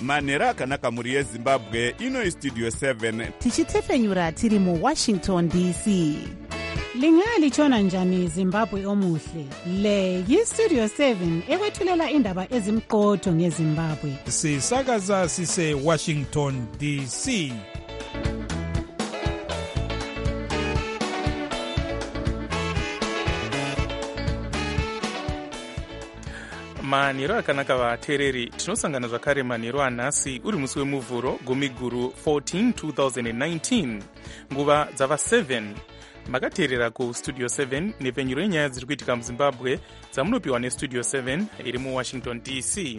manhero akanaka mhuri yezimbabwe. Ino Studio 7 tichitefenyura tiri muWashington DC. Lingalitshona njani Zimbabwe omuhle? Le yiStudio 7 ekwethulela indaba ezimqotho ngeZimbabwe. Sisakaza sise Washington DC. Manhero akanaka vateereri, tinosangana zvakare manhero anhasi uri musi wemuvhuro gumiguru 14 2019 nguva dzava 7. Makateerera kuStudio 7 nepfenyuro yenyaya dziri kuitika muZimbabwe dzamunopiwa neStudio 7 iri muWashington DC.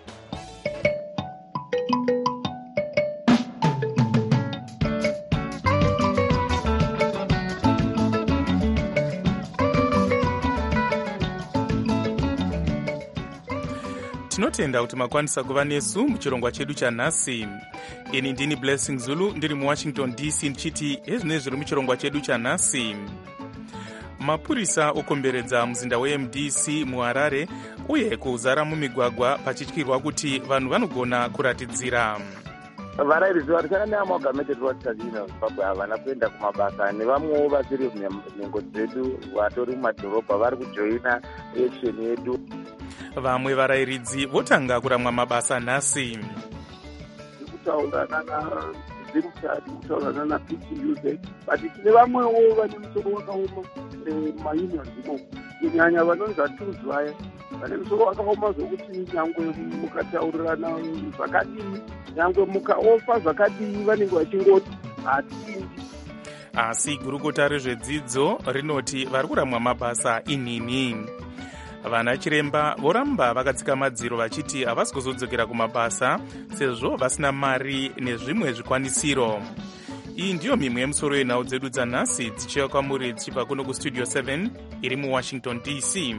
Tinotenda kuti makwanisa kuva nesu muchirongwa chedu chanhasi. Ini ndini Blessing Zulu ndiri muWashington DC ndichiti hezvinezvi zviri muchirongwa chedu chanhasi. Mapurisa okomberedza muzinda weMDC muHarare uye kuzara mumigwagwa pachityirwa kuti vanhu vanogona kuratidzira. Varairidzi varisana neamagamented vatisazina Zimbabwe havana kuenda kumabasa, nevamwewo vasiri nhengo dzedu vatori mumadhorobha vari kujoina action yedu. Vamwe varairidzi votanga kuramwa mabasa nhasi. Kutaurana naZimsad, kutaurana naPTUZ, but tine vamwewo vane musoro wakaoma maunions imo, kunyanya vanonzi vatools vaya vane musoro wakaoma zvokuti nyangwe mukataurirana zvakadii, nyangwe mukaofa zvakadii vanenge vachingoti hatindi. Asi gurukota rezvedzidzo rinoti vari kuramwa mabasa inhini. Vana chiremba voramba vakatsika madziro vachiti havasi kuzodzokera kumabasa sezvo vasina mari nezvimwe zvikwanisiro. Iyi ndiyo mimwe yemusoro yenhau dzedu dzanhasi dzichiuya kwamuri dzichibva kuno kuStudio 7 iri muWashington DC.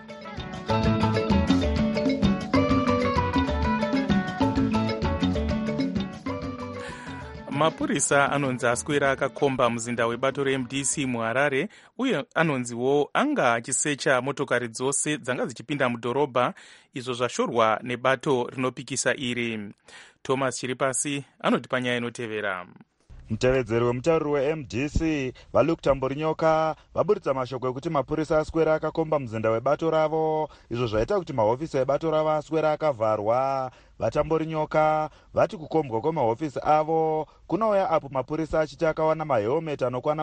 Mapurisa anonzi aswera akakomba muzinda webato reMDC muHarare uye anonziwo anga achisecha motokari dzose dzanga dzichipinda mudhorobha, izvo zvashorwa nebato rinopikisa iri. Thomas Chiripasi anoti panyaya inotevera. Mutevedzeri wemutauriri weMDC vaLuke Tamborinyoka vaburitsa mashoko ekuti mapurisa aswera akakomba muzinda webato ravo, izvo zvaita kuti mahofisi ebato ravo aswera akavharwa. VaTamborinyoka vati kukombwa kwemahofisi avo kunouya apo mapurisa achiti akawana mahelmet anokwana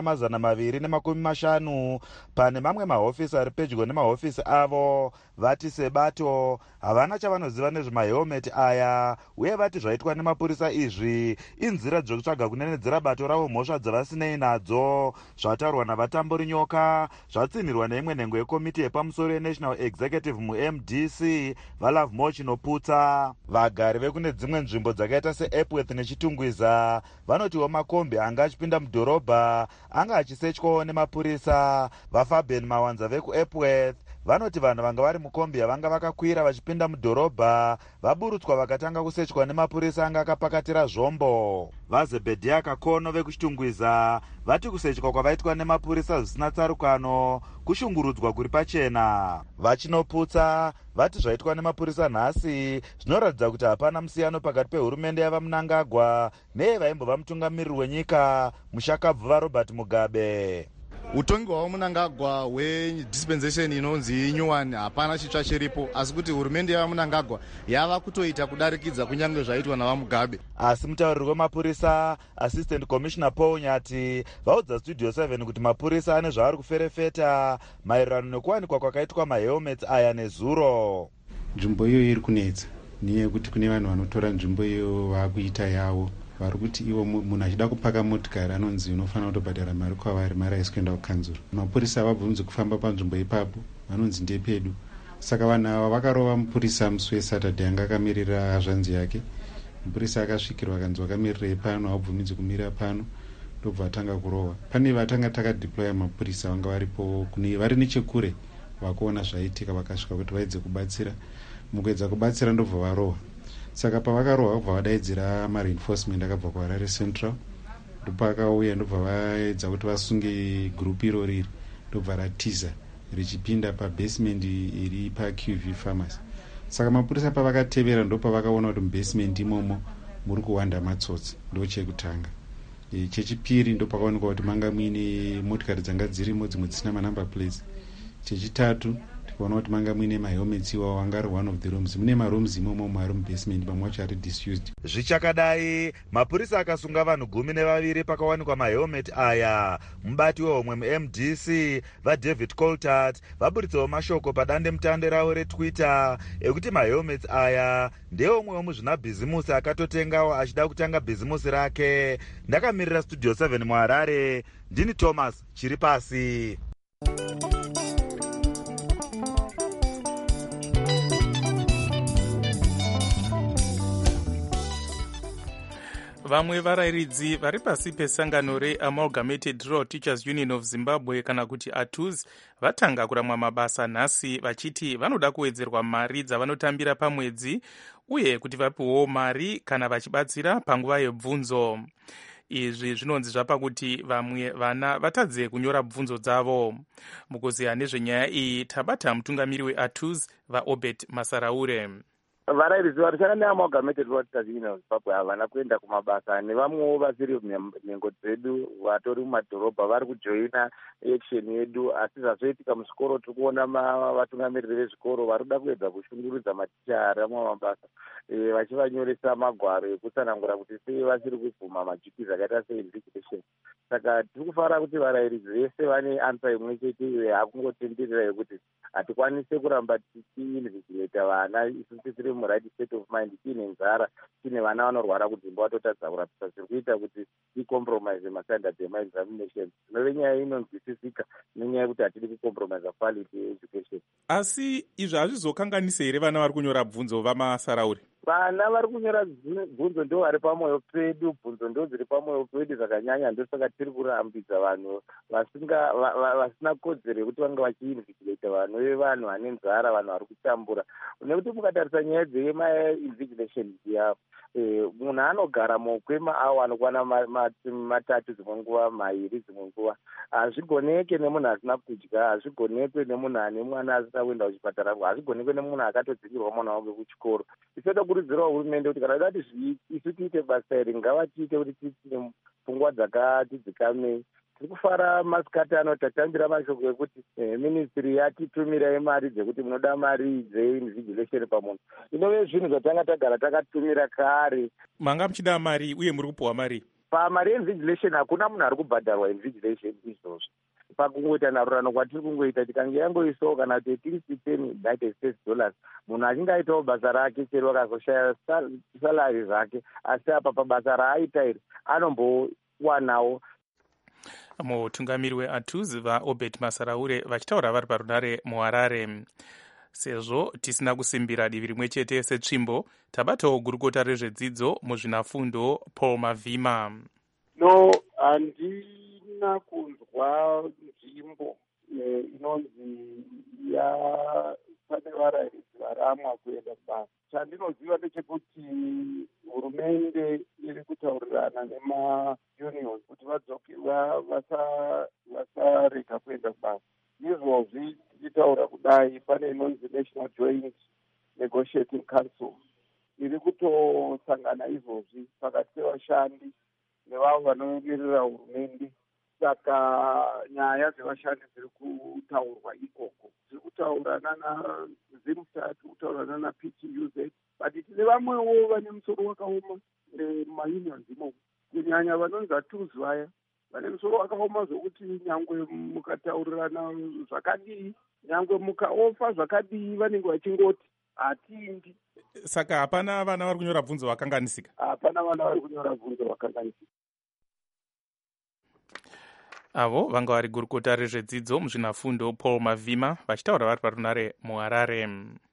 250 pane mamwe mahofisi ari pedyo nemahofisi avo. Vati sebato havana chavanoziva nezvemahelmet aya, uye vati zvaitwa nemapurisa izvi inzira dzokutsvaga kunenedzera bato ravo mhosva dzavasinei nadzo. Zvataurwa navaTamborinyoka zvatsinirwa neimwe nhengo yekomiti yepamusoro yeNational Executive muMDC vaLove More Chinoputsa. Vagari vekune dzimwe nzvimbo dzakaita seEpworth neChitungwiza vanotiwo makombi anga achipinda mudhorobha anga achisechwawo nemapurisa. VaFabian Mawanza vekuEpworth vanoti vanhu vanga vari mukombi yavanga vakakwira vachipinda mudhorobha vaburutswa vakatanga kusechwa nemapurisa anga akapakatira zvombo. VaZebhedhia Kakono vekuChitungwiza vati kusechwa kwavaitwa nemapurisa zvisina tsarukano kushungurudzwa kuri pachena. VaChinoputsa vati zvaitwa nemapurisa nhasi zvinoratidza kuti hapana musiyano pakati pehurumende yavaMnangagwa neyevaimbova mutungamiriri wenyika mushakabvu vaRobert Mugabe. Utongi hwavo Mnangagwa hwedispensation inonzi inyuwani hapana chitsva chiripo, asi kuti hurumende yavaMnangagwa yava kutoita kudarikidza kunyange zvaitwa navaMugabe. Asi mutauriri wemapurisa Assistant Commissioner Paul Nyati vaudza Studio 7 kuti mapurisa ane zvaari kuferefeta maererano nekuwanikwa kwakaitwa mahelmets aya nezuro. Nzvimbo iyo iri kunetsa neyekuti kune vanhu vanotora nzvimbo iyo vakuita yavo, vari kuti ivo munhu achida kupaka motikari anonzi unofanira kutobhadhara mari kwavari, mari haisi kuenda kukanzuro. Mapurisa havabvunzi kufamba panzvimbo ipapo, vanonzi ndepedu. Saka vanhu ava vakarova mupurisa musi weSaturday anga akamirira hazvanzi yake. Mupurisa akasvikirwa akanzi wakamirira pano, haubvumidzwi kumira pano, ndobva vatanga kurova. Pane vatanga takadeploya mapurisa vanga varipo vari nechekure vakuona zvaitika, vakasvika kuti vaedze kubatsira. Mukuedza kubatsira ndobva varova. Saka pavakarohwa kubva vadaidzira mareinforcement akabva kuHarare Central, ndopakauya ndobva vaedza kuti vasunge gurupu iro riri, ndobva ratiza richipinda pabasement iri paQV Pharmacy. saka mapurisa pavakatevera ndo pavakaona kuti mubasement imomo muri kuwanda matsotsi. Ndo chekutanga. Chechipiri ndo pakaonekwa kuti manga muine motikari dzanga dzirimo dzimwe dzisina manumber plates. Chechitatu tikaona kuti manga muine mahelmets iwawo anga ari one of the rooms. Mune marooms imomo ari mubasement, mamwe acho ari disused. Zvichakadai, mapurisa akasunga vanhu 12 pakawanikwa mahelmet aya. Mubati wehomwe muMDC vaDavid Coltart vaburitsawo mashoko padande mutande ravo reTwitter ekuti mahelmets aya ndeomwe wemuzvinabhizimusi akatotengawo achida kutanga bhizimusi rake. Ndakamirira Studio 7 muHarare, ndini Thomas Chiripasi. Vamwe varayiridzi vari pasi pesangano reAmalgamated Rural Teachers Union of Zimbabwe kana kuti ATUZ vatanga kuramwa mabasa nhasi vachiti vanoda kuwedzerwa mari dzavanotambira pamwedzi uye kuti vapiwewo mari kana vachibatsira panguva yebvunzo. Izvi zvinonzi zvapa kuti vamwe vana vatadze kunyora bvunzo dzavo. Mukuziya nezvenyaya iyi tabata mutungamiri weATUZ vaObert Masaraure. Varayiridzi varishanda neAmalgamated Rural Teachers Union of Zimbabwe havana kuenda kumabasa, nevamwewo vasiri nhengo dzedu vatori mumadhorobha vari kujoina action yedu. Asi zvazoitika muzvikoro tiri kuona vatungamiriri vezvikoro vari kuda kuedza kushungurudza maticha aramwa mabasa vachivanyoresa magwaro ekutsanangura kuti sei vasiri kubvuma maduties akaita seinvigilation. Saka tiri kufara kuti varayiridzi vese vane ansa imwe chete iyo yakungotenderera yekuti hatikwanise kuramba tichiinvigilata vana isu tisiri muright state of mind, tiine nzara, tiine vana vanorwara kudzimba vatotadza kurapisa, zviri kuita kuti ticompromise mastandards emaexaminations. Zvinove nyaya inonzwisisika nenyaya yekuti hatidi kucompromise quality education. Asi izvi hazvizokanganise here vana vari kunyora bvunzo vaMasaraure? Vana vari kunyora bvunzo ndo vari pamwoyo pedu, bvunzo ndo dziri pamwoyo pedu zvakanyanya. Ndosaka tiri kurambidza vanhu vasina kodzero yekuti vange vachiinvigilata vanhu vevanhu vane nzara, vanhu vari kutambura. Nekuti mukatarisa nyaya dzemainvigilation iya, munhu anogara mukwemaawa anokwana matatu dzimwe nguva, mairi dzimwe nguva. Hazvigoneke nemunhu asina kudya, hazvigonekwe nemunhu ane mwana asina kuenda kuchipatara, hazvigonekwe nemunhu akatodzingirwa mwana wake kuchikoro. Tichada kurudzirawo hurumende kuti kana dati isu tiite basa iri ngavatiite kuti tiine pfungwa dzakati dzikamei. Tiri kufara masikati ano tatambira mashoko ekuti ministry yatitumirai mari dzekuti munoda mari dzeinvigilation pamunhu. Inove zvinhu zvatanga tagara takatumira kare. Manga muchida mari uye muri kupuwa mari? Pamari yeinvigilation hakuna munhu ari kubhadharwa invigilation izvozvo. Pakungoita narurano kwatiri kungoita, tikange yangoisawo kana kuti at least $10 US$, munhu achinge aitawo basa rake chero akazoshaya salari zvake, asi apa pabasa raaita iri anombowanawo. Mutungamiri weATUZ vaObert Masaraure vachitaura vari parunare muHarare. Sezvo tisina kusimbira divi rimwe chete setsvimbo, tabatawo gurukota rezvedzidzo muzvinafundo Paul Mavhima. No, handina kunzwa nzvimbo inonzi pane varayiridzi varamwa kuenda kubasa. Chandinoziva ndechekuti hurumende iri kutaurirana nemaunion kuti vadzoke vasarega kuenda kubasa. Izvozvi tichitaura kudai, pane inonzi National Joint Negotiating Council iri kutosangana izvozvi pakati pevashandi nevavo vanomirira hurumende. Saka nyaya dzevashandi dziri kutaurwa ikoko, dziri kutaurana naZimstat, kutaurana naPTUZ, but tine vamwewo vane musoro wakaoma mumaunions imomo, kunyanya vanonzi ATUZ vaya vane musoro wakaoma zvokuti nyangwe mukataurirana zvakadii, nyangwe mukaofa zvakadii, vanenge vachingoti hatindi. Saka hapana vana vari kunyora bvunzo vakanganisika? Hapana vana vari kunyora bvunzo vakanganisika. Avo vanga vari gurukota rezvedzidzo muzvinafundo Paul Mavhima vachitaura vari parunare muHarare.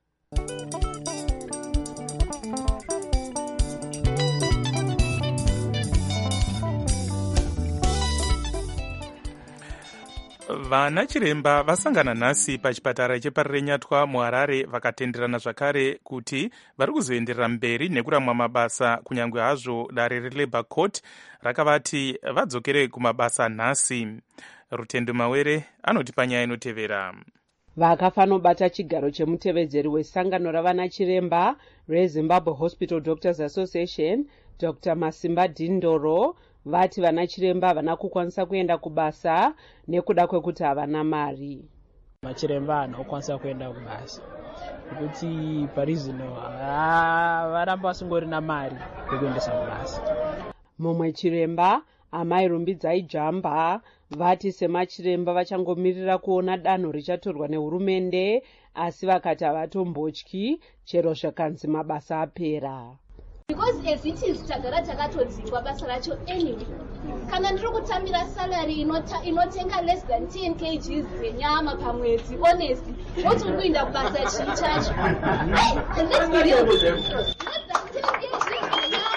Vana chiremba vasangana nhasi pachipatara cheParirenyatwa muHarare vakatenderana zvakare kuti vari kuzoenderera mberi nekuramwa mabasa kunyange hazvo dare reLabour Court rakavati vadzokere kumabasa nhasi. Rutendo Mawere anoti panyaya inotevera. vakafanobata chigaro chemutevedzeri wesangano ravana chiremba rezimbabwe hospital doctors association dr masimba dindoro vati vana chiremba havana kukwanisa kuenda kubasa nekuda kwekuti havana mari. Machiremba anokwanisa kuenda kubasa nekuti parizino varamba vasingorina mari yekuendesa kubasa. Mumwe chiremba amai Rumbidzai Jamba vati semachiremba vachangomirira kuona danho richatorwa nehurumende, asi vakati havatombotyi chero zvakanzi mabasa apera. Because as it is tagara takatodzingwa basa racho anyway. Kana ndiri kutambira salary inotenga less than 10 kgs dzenyama pamwedzi, honestly woti uri kuinda kubasa chii chacho? And let's be real, less than 10 kgs dzenyama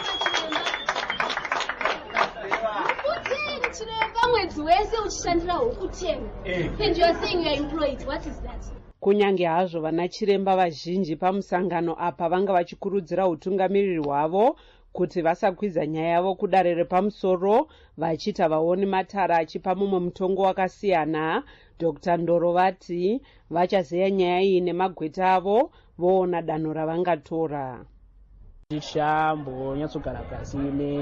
chiremba mwedzi wese uchishandira huku 10 and you are saying you are employed. What is that? Kunyange hazvo vana chiremba vazhinji pamusangano apa vanga vachikurudzira utungamiriri hwavo kuti vasakwiza nyaya yavo kudare repamusoro, vachiti vaoni matara achipa mumwe mutongo wakasiyana. Dr. Ndoro vati vachazeya nyaya iyi nemagweta avo voona danho ravangatora. Tichambonyatsogara pasi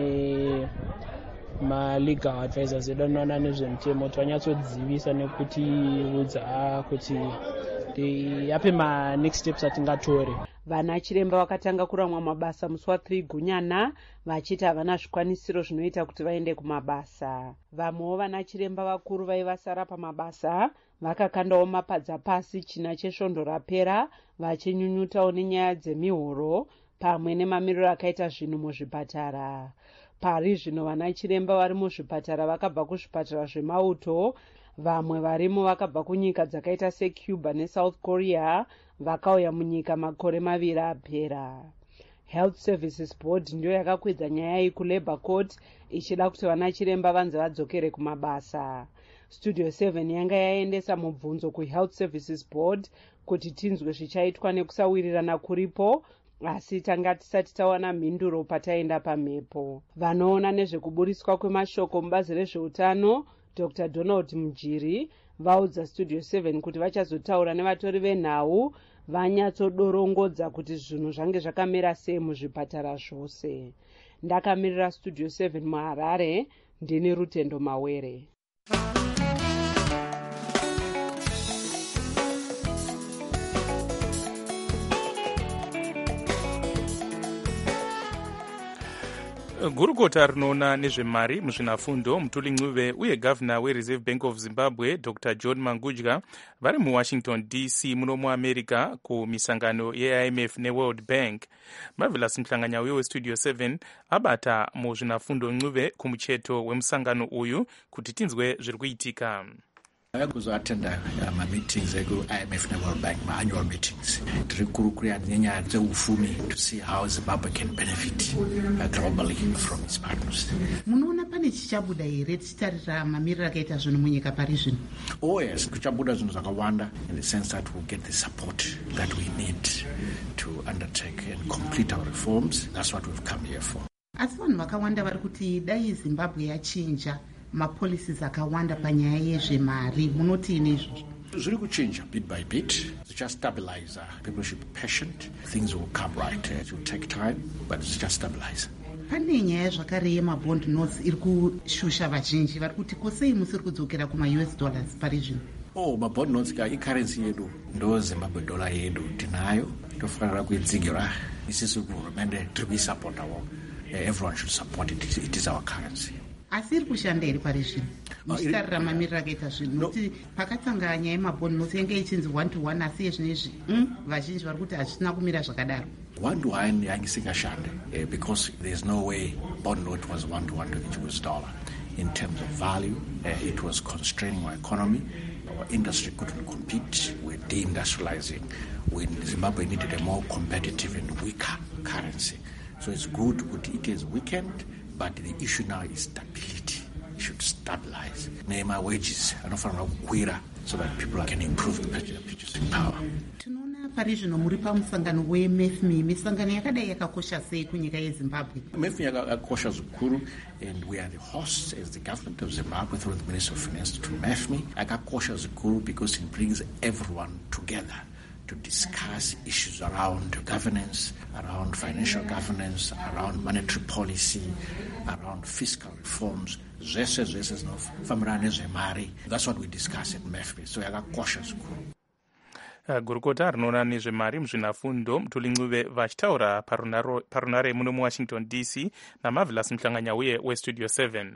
legal advisors edanoona nezvemutemo tanyatsodzivisa nekutiudza kuti yape next steps atingatore. Vana chiremba vakatanga kuramwa mabasa musi wa3 Gunyana vachiti havana zvikwanisiro zvinoita kuti vaende kumabasa. Vamwewo vana chiremba vakuru vaivasara pamabasa vakakandawo mapadza pasi china chesvondo rapera, vachinyunyutawo nenyaya dzemihoro pamwe nemamiriro akaita zvinhu muzvipatara. Pari zvino vana chiremba vari muzvipatara vakabva kuzvipatara zvemauto, vamwe varimo vakabva kunyika dzakaita seCuba neSouth Korea, vakauya munyika makore 2 apera. Health Services Board ndiyo yakakwidza nyaya iyi kuLabour Court ichida kuti vana chiremba vanze vadzokere kumabasa. Studio 7 yanga yaendesa mubvunzo kuHealth Services Board kuti tinzwe zvichaitwa nekusawirirana kuripo, asi tanga tisati tawana mhinduro pataenda pamhepo. Vanoona nezvekuburiswa kwemashoko mubazi rezveutano Dr. Donald Mujiri vaudza Studio 7 kuti vachazotaura nevatori venhau vanyatsodorongodza kuti zvinhu zvange zvakamira sei muzvipatara zvose. Ndakamirira Studio 7 muHarare, ndini Rutendo Mawere. Gurukota rinoona nezvemari muzvinafundo Mutuli Ncube uye gavana weReserve Bank of Zimbabwe Dr. John Mangudya vari muWashington DC muno muAmerica kumisangano yeIMF neWorld Bank. Marvelous Mhlanganya weStudio 7 abata muzvinafundo Ncube kumucheto wemusangano uyu kuti tinzwe zviri kuitika. Kuzoatenda meetings egu-IMF neWorld Bank, annual meetings. Tiri kurukuria nenyaya dzeufumi to see how Zimbabwe can benefit globally from its partners. Munoona pane chichabuda here tichitarira mamiriro akaita zvinhu munyika pari zvino? Oh yes, kuchabuda zvinhu zvakawanda in the sense that we'll get the support that we need to undertake and complete our reforms. That's what we've come here for. Asi vanhu vakawanda vari kuti dai Zimbabwe yachinja mapolicies akawanda panyaya yezvemari, munoti inezvo? Zviri kuchinja bit by bit. Just stabilize. People should be patient. Things will come right. It will take time, but it's just stabilize. Pane nyaya zvakare yemabond notes iri kushusha vazhinji vari kuti kosei musiri kudzokera kuma-US dollars pari zvino? Mabond notes icurrency yedu ndo Zimbabwe dollar yedu tinayo, tofanira kuidzigira. Isisi kuhurumende tiri kuisupportawo. Everyone should support it. It is our currency. Asi iri kushanda iri pari zvino muchitarira mamiriro akaita zvinhu nokuti pakatsanga nyaya yemabond notes yange ichinzi 1-to-1, asi yezvinezvi vazhinji vari kuti hazvisina kumira zvakadaro. 1-to-1 yange isingashande because there's no way bond note was 1-to-1 to the US dollar. In terms of value, it was constraining our economy. Our industry couldn't compete. We're deindustrializing. Zimbabwe needed a more competitive and weaker currency. So it's good it is weakened, but the issue now is stability. It should stabilize. Nema wages anofanira kukwira so that people can improve the purchasing power. Tinoona pari zvino muri pamusangano wemefmi. Misangano yakadai yakakosha sei kunyika yeZimbabwe? MEFMI yakakosha zvikuru, and we are the hosts as the government of Zimbabwe through the Ministry of Finance to MEFMI. Yakakosha zvikuru because it brings everyone together to discuss issues around governance, around financial governance, around monetary policy, around fiscal reforms. That's what we discuss at MEFMI. So yakakosha zvikuru. Gurukota rinoona nezvemari muzvinafundo Muthulincuve vachitaura parunare muno muWashington DC naMarvelous Mhlanganya uye weStudio 7.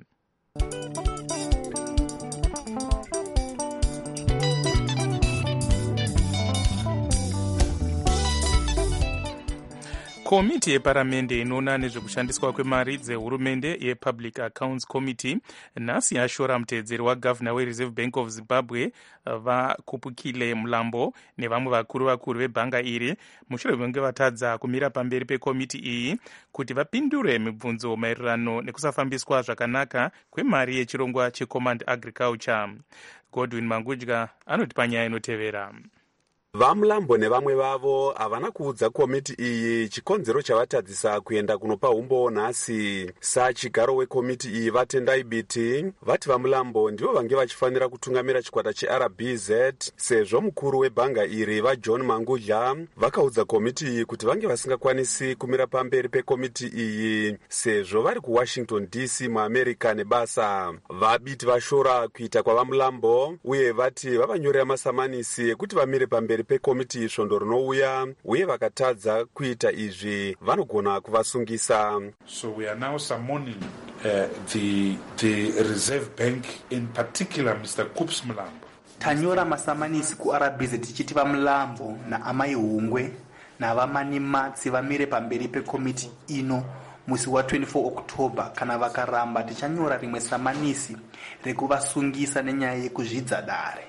Komiti yeparamende inoona nezvekushandiswa kwemari dzehurumende yePublic Accounts Committee nhasi yashora muteedzeri wagavhuna weReserve Bank of Zimbabwe vaKhupukile Mlambo nevamwe vakuru vebhanga iri mushure mekunge vatadza kumira pamberi pekomiti iyi kuti vapindure mibvunzo maererano nekusafambiswa zvakanaka kwemari yechirongwa cheCommand Agriculture. Godwin Mangudya anoti panyaya inotevera. VaMlambo nevamwe vavo havana kuudza komiti iyi chikonzero chavatadzisa kuenda kunopa umbo nhasi. Sachigaro wekomiti iyi vatendai biti vati VaMlambo ndivo vange vachifanira kutungamira chikwata cheRBZ sezvo mukuru webhanga iri vaJohn Mangudya vakaudza komiti iyi kuti vange vasingakwanisi kumira pamberi pekomiti iyi sezvo vari kuWashington DC muAmerica nebasa. Vabiti vashora kuita kwavaMlambo uye vati vavanyorera masamanisi ekuti vamire pamberi pekomiti svondo rinouya uye vakatadza kuita izvi vanogona kuvasungisa. So we are now summoning the Reserve Bank, in particular Mr. Kups Mlambo. Tanyora masamanisi kuRBZ tichiti VaMlambo naAmai Hungwe navamani Matsi vamire pamberi pekomiti ino musi wa24 October. Kana vakaramba tichanyora rimwe samanisi rekuvasungisa nenyaya yekuzvidza dare.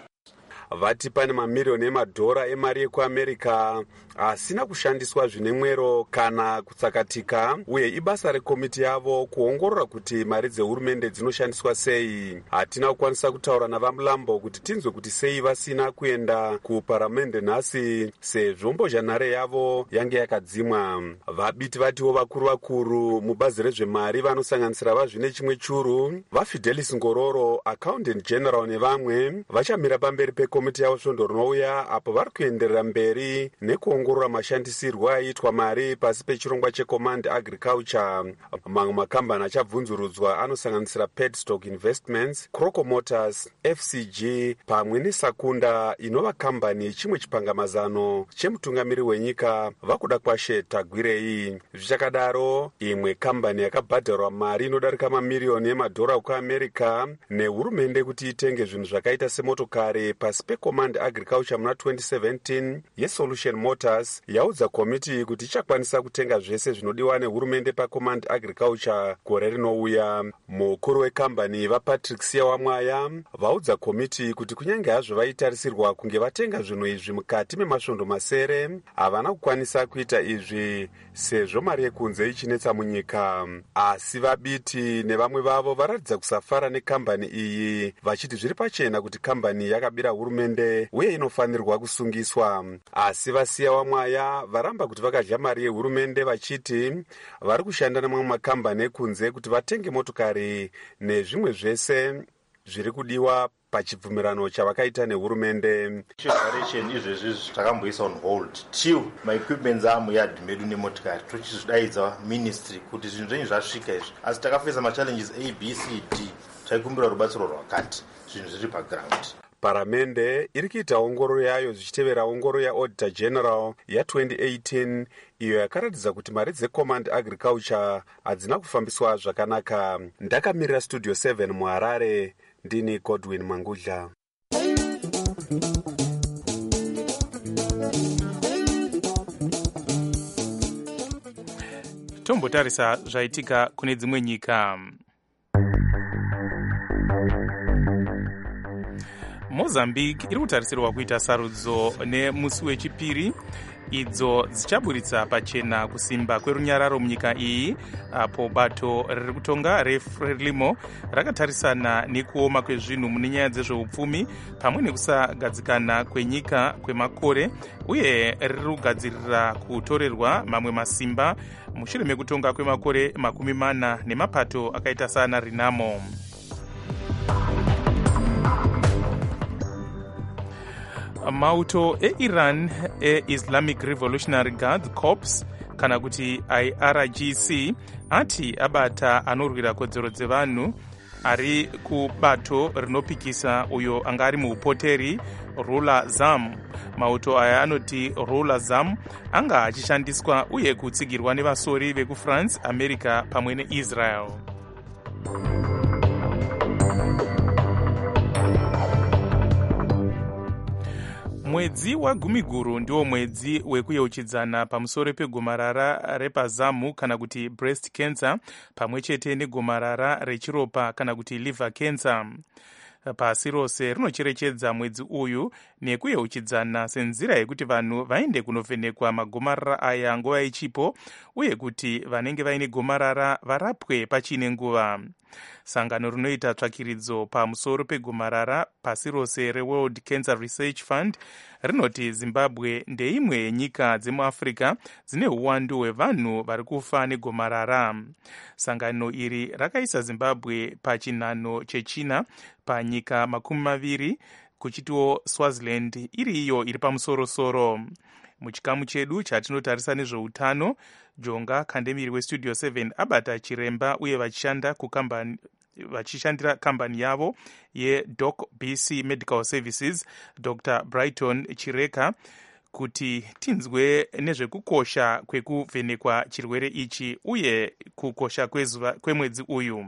Vati pane mamiriyoni emadhora emari yekuAmerica asina kushandiswa zvine mwero kana kutsakatika uye ibasa rekomiti yavo kuongorora kuti mari dzehurumende dzinoshandiswa sei. Hatina kukwanisa kutaura navaMlambo kuti tinzwe kuti sei vasina kuenda kuparamende nhasi sezvo mbozhanhare yavo yange yakadzimwa. Vabiti vatiwo vakuru mubazi rezvemari vanosanganisira vazvine chimwe churu vaFidelis Ngororo, Accountant General nevamwe vachamira pamberi pekomiti yavo svondo rinouya apo vari kuenderera mberi nekuongorora mashandisirwo aiitwa mari pasi pechirongwa cheCommand Agriculture. Mamwe makambani achabvunzurudzwa anosanganisira Petstock Investments, Croco Motors, FCG pamwe neSakunda inova kambani yechimwe chipangamazano chemutungamiri wenyika vakuda kwashe Tagwirei. Zvichakadaro, imwe kambani yakabhadharwa mari inodarika mamiriyoni emadhora kuAmerica nehurumende kuti itenge zvinhu zvakaita semotokari pasi peCommand Agriculture muna 2017 yeSolution Motors yaudza komiti kuti ichakwanisa kutenga zvese zvinodiwa nehurumende paCommand Agriculture gore rinouya. Mukuru wekambani vaPatrick Siawamwaya vaudza komiti kuti kunyange hazvo vaitarisirwa kunge vatenga zvinhu izvi mukati memasvondo masere havana kukwanisa kuita izvi sezvo mari yekunze ichinetsa munyika. Asi vabiti nevamwe vavo varatidza kusafara nekambani iyi vachiti zviri pachena kuti kambani yakabira hurumende uye inofanirwa kusungiswa. Asi vaSiawamwaya varamba kuti vakadya mari yehurumende vachiti vari kushanda namamwe makambani ekunze kuti vatenge motokari nezvimwe zvese zviri kudiwa pachibvumirano chavakaita nehurumende. Operation izvezvi takamboisa on hold till maequipments amuyadhi medu nemotokari tochizvidaidza ministry kuti zvinhu zvenyu zvasvika izvi, asi takafesa machallenges ABCD taikumbira rubatsiro rwakati zvinhu zviri paground. Paramende iri kuita ongororo yayo zvichitevera ongororo yaAuditor General ya2018 iyo yakaratidza kuti mari dzeCommand Agriculture hadzina kufambiswa zvakanaka. Ndakamirira Studio 7 muHarare, ndini Godwin Mangudya. Tombotarisa zvaitika kune dzimwe nyika. mozambique iri kutarisirwa kuita sarudzo nemusi wechipiri idzo dzichaburitsa pachena kusimba kwerunyararo munyika iyi, apo bato riri kutonga refrelimo rakatarisana nekuoma kwezvinhu mune nyaya dzezveupfumi pamwe nekusagadzikana kwenyika kwemakore, uye riri kugadzirira kutorerwa mamwe masimba mushure mekutonga kwemakore 40 nemapato akaita sana Renamo. Mauto eIran eIslamic Revolutionary Guard Corps kana kuti IRGC ati abata anorwira kodzero dzevanhu ari kubato rinopikisa uyo anga ari muupoteri Rula Zam. Mauto aya anoti Rula Zam anga achishandiswa uye kutsigirwa nevasori vekufrance, America pamwe neIsrael. Mwedzi waGumiguru ndiwo mwedzi wekuyeuchidzana pamusoro pegomarara repazamu kana kuti breast cancer pamwe chete negomarara rechiropa kana kuti liver cancer. Pasi rose rinocherechedza mwedzi uyu nekuyeuchidzana senzira yekuti vanhu vaende kunovhenekwa magomarara aya nguva ichipo, uye kuti vanenge vaine gomarara varapwe pachine nguva. Sangano rinoita tsvakiridzo pamusoro pegomarara pasi rose reWorld Cancer Research Fund rinoti Zimbabwe ndeimwe yenyika dzemuAfrica dzine uwandu hwevanhu vari kufa negomarara. Sangano iri rakaisa Zimbabwe pachinhano chechina panyika 20 kuchitiwo Swaziland iri iyo iri pamusoro-soro. Muchikamu chedu chatinotarisa nezveutano, Jonga Kandemiri weStudio 7 abata chiremba uye vachishandira kambani yavo yeDoc BC Medical Services, Dr. Brighton Chireka, kuti tinzwe nezvekukosha kwekuvhenekwa chirwere ichi uye kukosha kwemwedzi uyu.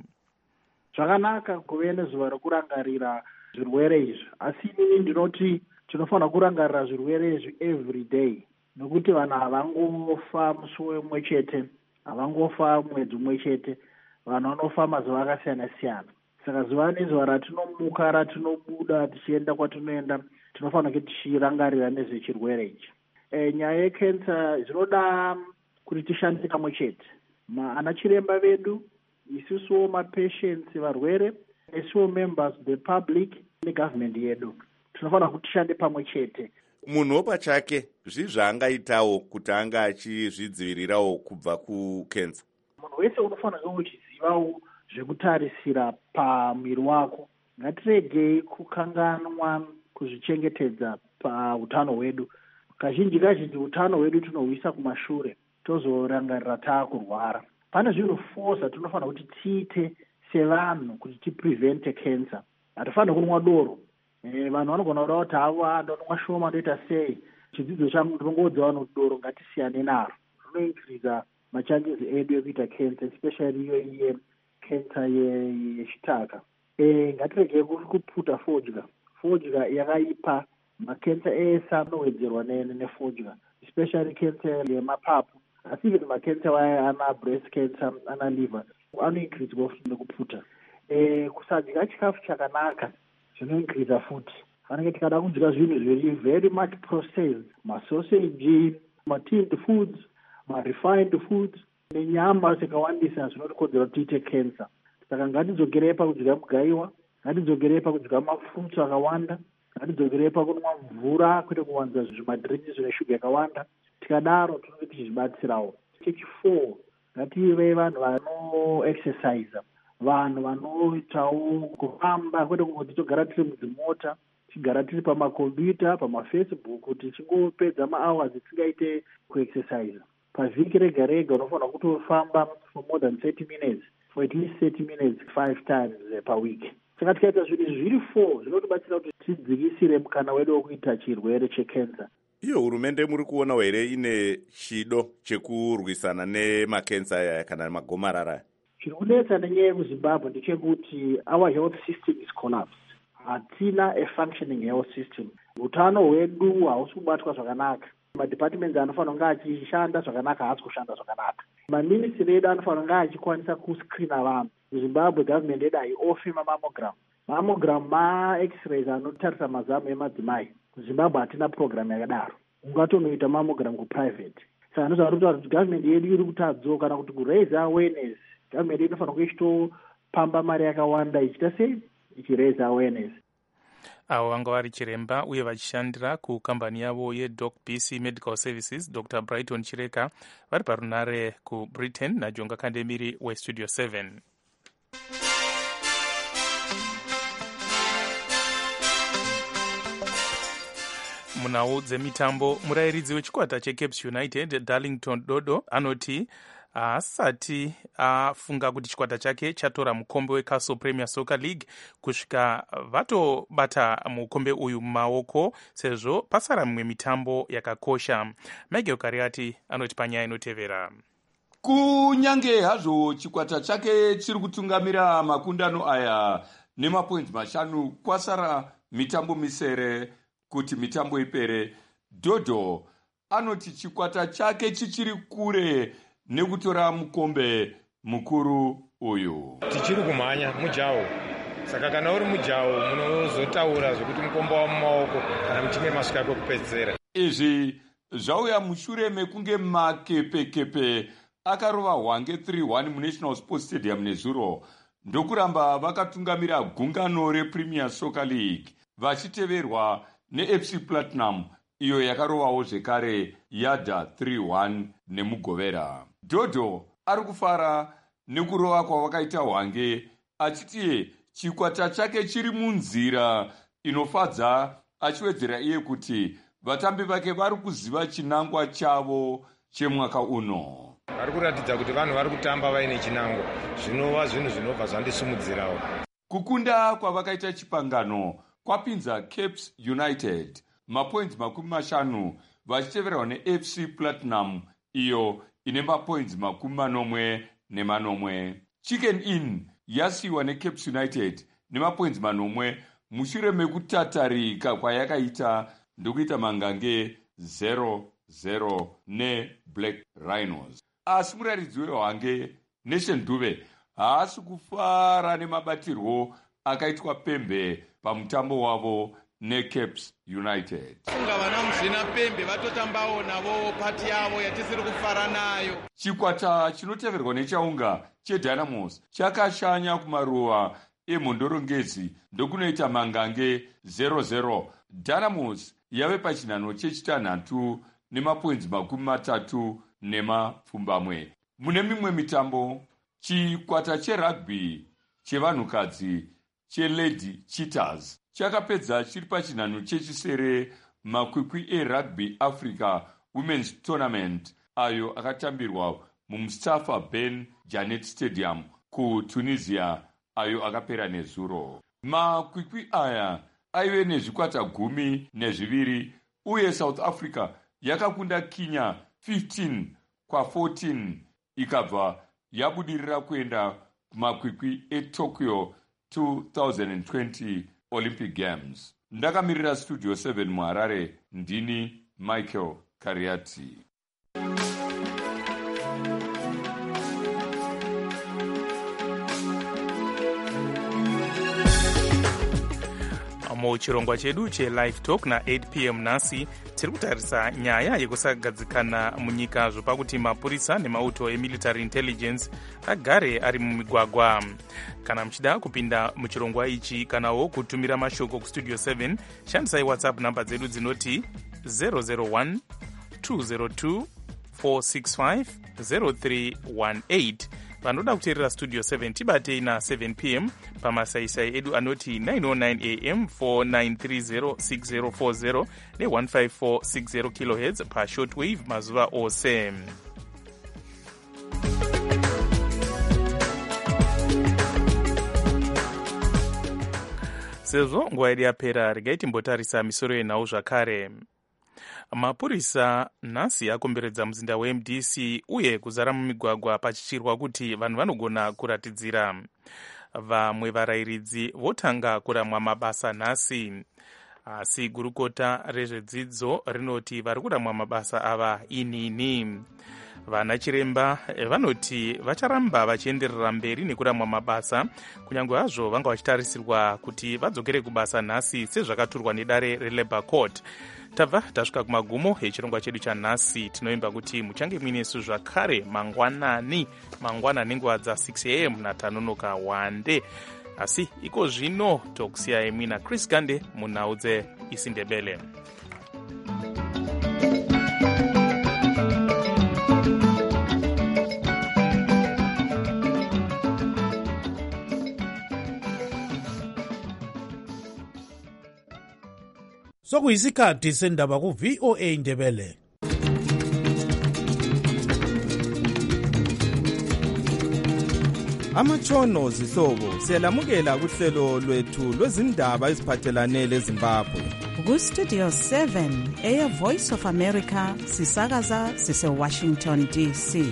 Zvakanaka kuve nezuva rekurangarira zvirwere izvi, asi inini ndinoti tinofanira kurangarira zvirwere izvi every day, nokuti vanhu havangofa musi umwe chete, havangofa mwedzi umwe chete, vanhu vanofa mazuva akasiyana-siyana. Saka zuva nezuva ratinomuka, ratinobuda tichienda kwatinoenda, tinofanira kuti tichirangarira nezvechirwere ichi. Nyaya yekensa zvinoda kuti tishande kamwe chete, ana chiremba vedu, isusuwo mapatients varwere, isuwo members the public negovernment yedu, tinofanira kuti tishande pamwe chete. Munhu pachake zvii zvaangaitawo kuti anga achizvidzivirirawo kubva kukensa? Munhu wese unofanira uchizivawo zvekutarisira pamwiri wako. Ngatiregei kukanganwa kuzvichengetedza pautano hwedu. Kazhinji utano hwedu tinohuisa kumashure, tozorangarira taakurwara. Pane zvinhu 4 zvatinofanira kuti tiite sevanhu kuti tiprevente cancer. Hatifanira kunwa doro. Vanhu vanogona kuda kuti havo ndonomwa shoma ndoita sei. Chidzidzo changu ndinongoudza vanhu doro ngatisiyane naro. Rinoinkiriza machances edu ekuita cancer, especially iyo cancer yechitaka. Ngatiregei kupfuta fodya. Fodya yakaipa, makensa ese anowedzerwa nefodya, especially cancer yemapapu. Asi even makensa waya ana breast cancer, ana liver, anoinkiridzwa nekupfuta. Kusadya chikafu chakanaka zvinoinkiriza futi. Fanenge tikada kudya zvinhu zviri very much processed, masausage, matinned foods, refined foods, nenyama dzakawandisa zvinotikodzera kuti tiite cancer. Saka ngatidzogerei pakudya mugaiwa, ngatidzogerei pakudya mafruits akawanda, ngatidzogerei pakunwa mvura kwete kuwanza zvimadrinks zvine shuga yakawanda. Tikadaro tinenge tichizvibatsirawo. Chechi4, ngative vanhu vanoexercise, vanhu vanoitawo kufamba kwete kungoti togara tiri mudzimota, tigara tiri pamakombiyuta, pamafacebook, tichingopedza mahours tisingaite kuexercise. Pavhiki rega rega unofanira kutofamba for more than 30 minutes, for at least 30 minutes 5 times per week. Saka tikaita zvinhu zviri 4 zvinotibatsira kuti tidzikisire mukana wedu wekuita chirwere chekensa. Iyo hurumende muri kuona here ine chido chekurwisana nemakensa aya kana magomarara? Chiri kunetsa nenyaya yekuZimbabwe ndechekuti our health system is collapsed. Hatina a functioning health system. Utano hwedu hausi kubatwa zvakanaka. Madepartments anofanira kunge achishanda zvakanaka haasi kushanda zvakanaka. Maministry edu anofanira kunge achikwanisa kuscreena vanhu. MuZimbabwe government yedu haiofi mamammogram. mamogram ma-x-rays anotarisa mazamu emadzimai kuzimbabwe hatina program yakadaro. Ungatonoita mamogram kuprivate. Saka ndozvaari kuti government yedu iri kutadzoka kana kuti kuraise awareness. Government yedu inofanira kuichitopamba mari yakawanda ichiita sei ichiraise awareness. Avo vanga vari chiremba uye vachishandira kukambani yavo yeDoc BC Medical Services, Dr. Brighton Chireka, vari parunare kuBritain naJonga Kandemiri weStudio 7. Munhau dzemitambo, murayiridzi wechikwata cheCaps United Darlington Dodo anoti asati afunga kuti chikwata chake chatora mukombe weCastle Premier Soccer League kusvika vatobata mukombe uyu mumaoko sezvo pasara mimwe mitambo yakakosha. Michael Kariati anoti panyaya inotevera. Kunyange hazvo chikwata chake chiri kutungamira makundano aya nemapoints 5 kwasara mitambo misere kuti mitambo ipere, Dodo anoti chikwata chake chichiri kure nekutora mukombe mukuru uyu. Tichiri kumhanya mujaho, saka kana uri mujaho munozotaura zvokuti mukombe wa mumaoko kana muchinge masvika kwekupedzisira. Izvi zvauya mushure mekunge makepekepe akarova hwange 3-1 muNational Sports Stadium nezuro ndokuramba vakatungamira gungano rePremier Soccer League vachiteverwa neFC Platinum iyo yakarovawo zvekare Yadha 3-1 nemugovera. Dodo ari kufara nekurova kwavakaita hwange achiti chikwata chake chiri munzira inofadza, achiwedzera iye kuti vatambi vake vari kuziva chinangwa chavo chemwaka uno. Vari kuratidza kuti vanhu vari kutamba vaine chinangwa, zvinova zvinhu zvinobva zvandisimudzirawo. Kukunda kwavakaita chipangano kwapinza Caps United mapoints 50 vachiteverwa neFC Platinum iyo ine mapoints 40. Chicken Inn yasiwa neCaps United nemapoints 4 mushure mekutatarika kwayakaita ndokuita mangange 0-0 neBlack Rhinos. Asi muraridzi wehwange Nation Dube haasi kufara nemabatirwo akaitwa Pembe pamutambo wavo neCaps United. Funga vana muzvina Pembe vatotambawo navo pati yavo yatisiri kufara nayo. Chikwata chinoteverwa nechaunga cheDynamos chakashanya kumaruva emhondorongezi ndokunoita mangange 0-0. Dynamos yave pachinhano chechitanhatu nemapoints 30. Mune mimwe mitambo, chikwata cherugby chevanhukadzi cheLady Cheetahs chakapedza chiri pachinhano chechisere makwikwi eRugby Africa Women's Tournament ayo akatambirwa muMustafa Ben Janet Stadium kuTunisia ayo akapera nezuro. Makwikwi aya aive nezvikwata 12 uye South Africa yakakunda Kenya 15-14 ikabva yabudirira kuenda kumakwikwi eTokyo 2020 Olympic Games. Ndakamirira Studio 7 muHarare, ndini Michael Kariati. Muchirongwa chedu cheLive Talk na8 p.m. nhasi tiri kutarisa nyaya yekusagadzikana munyika zvopakuti mapurisa nemauto emilitary intelligence agare ari mumigwagwa. Kana muchida kupinda muchirongwa ichi kanawo kutumira mashoko kuStudio 7, shandisai WhatsApp namba dzedu dzinoti 001 202 465 0318. Vanoda kuteerera Studio 7 tibatei na7 p.m. pamasaisai edu anoti 909 am 4930 6040 ne15460 kHz pashortwave mazuva ose. Sezvo nguva yedu yapera, regai timbotarisa misoro yenhau zvakare. Mapurisa nhasi akomberedza muzinda weMDC uye kuzara mumigwagwa pachichirwa kuti vanhu vanogona kuratidzira. Vamwe varayiridzi votanga kuramwa mabasa nhasi, asi gurukota rezvedzidzo rinoti vari kuramwa mabasa ava inini. vana chiremba vanoti vacharamba vachienderera mberi nekuramwa mabasa kunyange hazvo vanga vachitarisirwa kuti vadzokere kubasa nhasi sezvakaturwa nedare relabour court. tabva tasvika kumagumo echirongwa chedu chanhasi. Tinoimba kuti muchange muinesu zvakare mangwanani nguva dza6 am natanonoka wande. Asi iko zvino tokusiyai mwina Chris Gande munhau dzeIsindebele. Sokuyisikhathi sendaba ku-VOA Indebele. Amatshono zihlobo siyalamukela kuhlelo lwethu lwezindaba eziphathelane leZimbabwe. Ku-Studio 7 Air Voice of America sisakaza sise-Washington DC.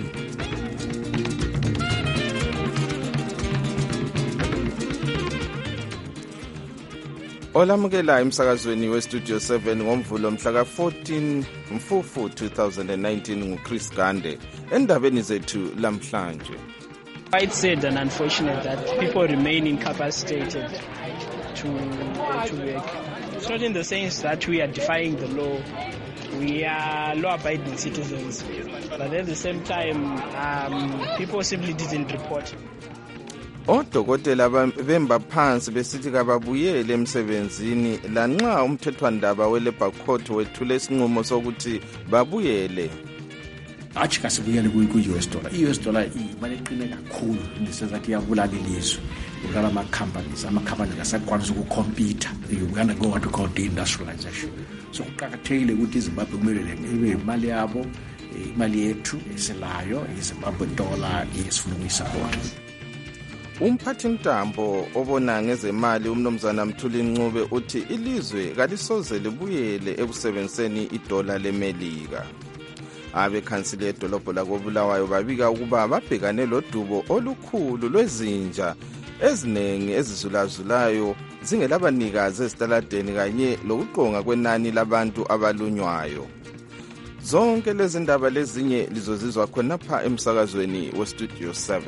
Olamukela emsakazweni we-Studio 7 ngomvulo mhla ka-14 Mfufu 2019 nguChris Gande. Endabeni zethu lamhlanje. Quite sad and unfortunate that people remain incapacitated to work. It's not in the sense that we are defying the law. We are law-abiding citizens. But at the same time, people simply didn't report. Odokotela bemba phansi besithi kababuyele emsebenzini lanxa umthethwandaba we-Labour Court wethule isinqumo sokuthi babuyele. Athi kasibuyele ku-US dollar. I-US dollar imali eqine kakhulu ndisezathi iyabulala ilizwe. Ukala ama-companies asakwanisa ukukhompyutha. We're going to go what we call deindustrialization. So kuqakathekile ukuthi iZimbabwe kumele ibe imali yabo, imali yethu esilayo, iZimbabwe dollar esifuna ukuyisupport. Umphathintambo obona ngezemali umnomzana Mthuli Ncube uthi ilizwe kalisoze libuyele ekusebenziseni idola leMelika. Abekhansile edolobho lakoBulawayo babika ukuba babhekane lodubo olukhulu lwezinja ezinengi ezizulazulayo zingelabanikazi ezitaladeni kanye lokuqonga kwenani labantu abalunywayo. Zonke lezi ndaba lezinye lizozizwa khonapha emsakazweni weStudio 7.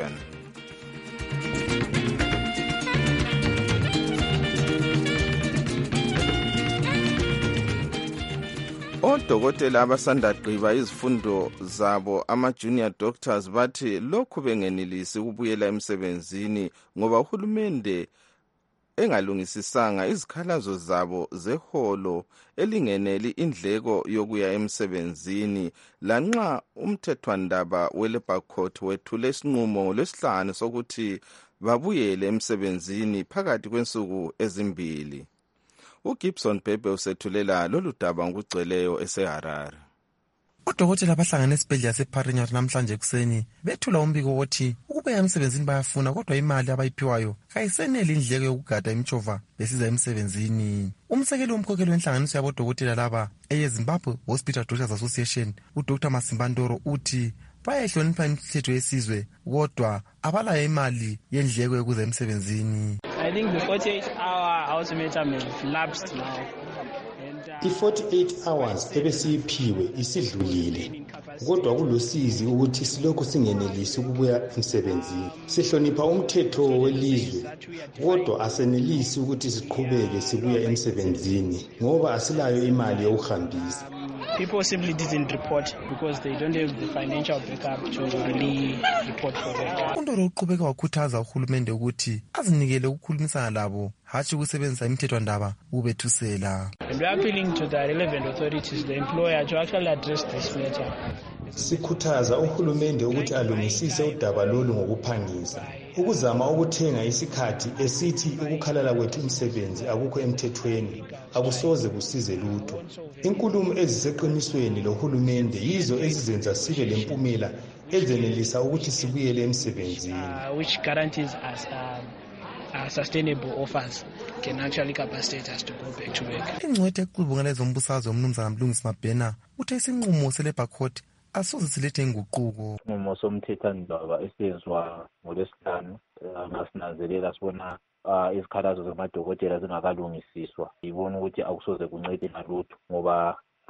Odokotela abasanda gqiba izifundo zabo ama-junior doctors bathi lokhu bengenelisi ukubuyela emsebenzini ngoba uhulumende engalungisisanga izikhalazo zabo zeholo elingeneli indleko yokuya emsebenzini lanxa umthethwandaba we-Labour Court wethule isinqumo ngolwesihlanu sokuthi babuyele emsebenzini phakathi kwensuku ezimbili. uGibson Bhebhe usethulela lolu daba ngokugcweleyo eseHarare. Odokotela bahlangene esibhedlela sePharinya namhlanje kuseni bethula umbiko wokuthi ukubuya emsebenzini bayafuna kodwa imali abayiphiwayo kayiseneli indleko yokugada imtshova besiza emsebenzini. Umsekeli womkhokheli wenhlanganiso yabodokotela laba eyeZimbabwe Hospital Doctors Association uDr Masimbandoro uthi bayehlonipha imithetho yesizwe kodwa abalayo imali yendleko yokuza emsebenzini. I think the 48-hour ultimatum has lapsed now. I-48 hours ebesiyiphiwe isidlulile kodwa kulosizi ukuthi silokhu singenelisi ukubuya emsebenzini. Sihlonipha umthetho welizwe kodwa asenelisi ukuthi siqhubeke sibuya emsebenzini ngoba asilayo imali yokuhambisa. People simply didn't report because they don't have the financial backup to really report for them. Undoro uqhubeka wakhuthaza uhulumende ukuthi azinikele ukukhulumisana labo hatshi ukusebenzisa imithethwandaba ubethusela. And we are appealing to the relevant authorities, the employer, to actually address this matter. Sikhuthaza uhulumende ukuthi alungisise udaba lolu ngokuphangisa. Ukuzama ukuthenga isikhathi esithi ukukhalala kwethu umsebenzi akukho emthethweni akusoze kusize lutho. Inkulumo eziseqinisweni lohulumende yizo ezizenza sibe lempumela ezenelisa ukuthi sibuyele emsebenzini. Which guarantees us sustainable offers can actually capacitate us to go back to work. Ingcwethe equbungana ezombusazwe umnumzana Mlungisi Mabhena uthe isinqumo se-Labour Court asoze silethe inguquko. Isinqumo somthethwandaba esenzwa ngolwesihlanu ngasinanzelela sibona izikhalazo zamadokotela zingakalungisiswa. Yibona ukuthi akusoze kuncede ngalutho ngoba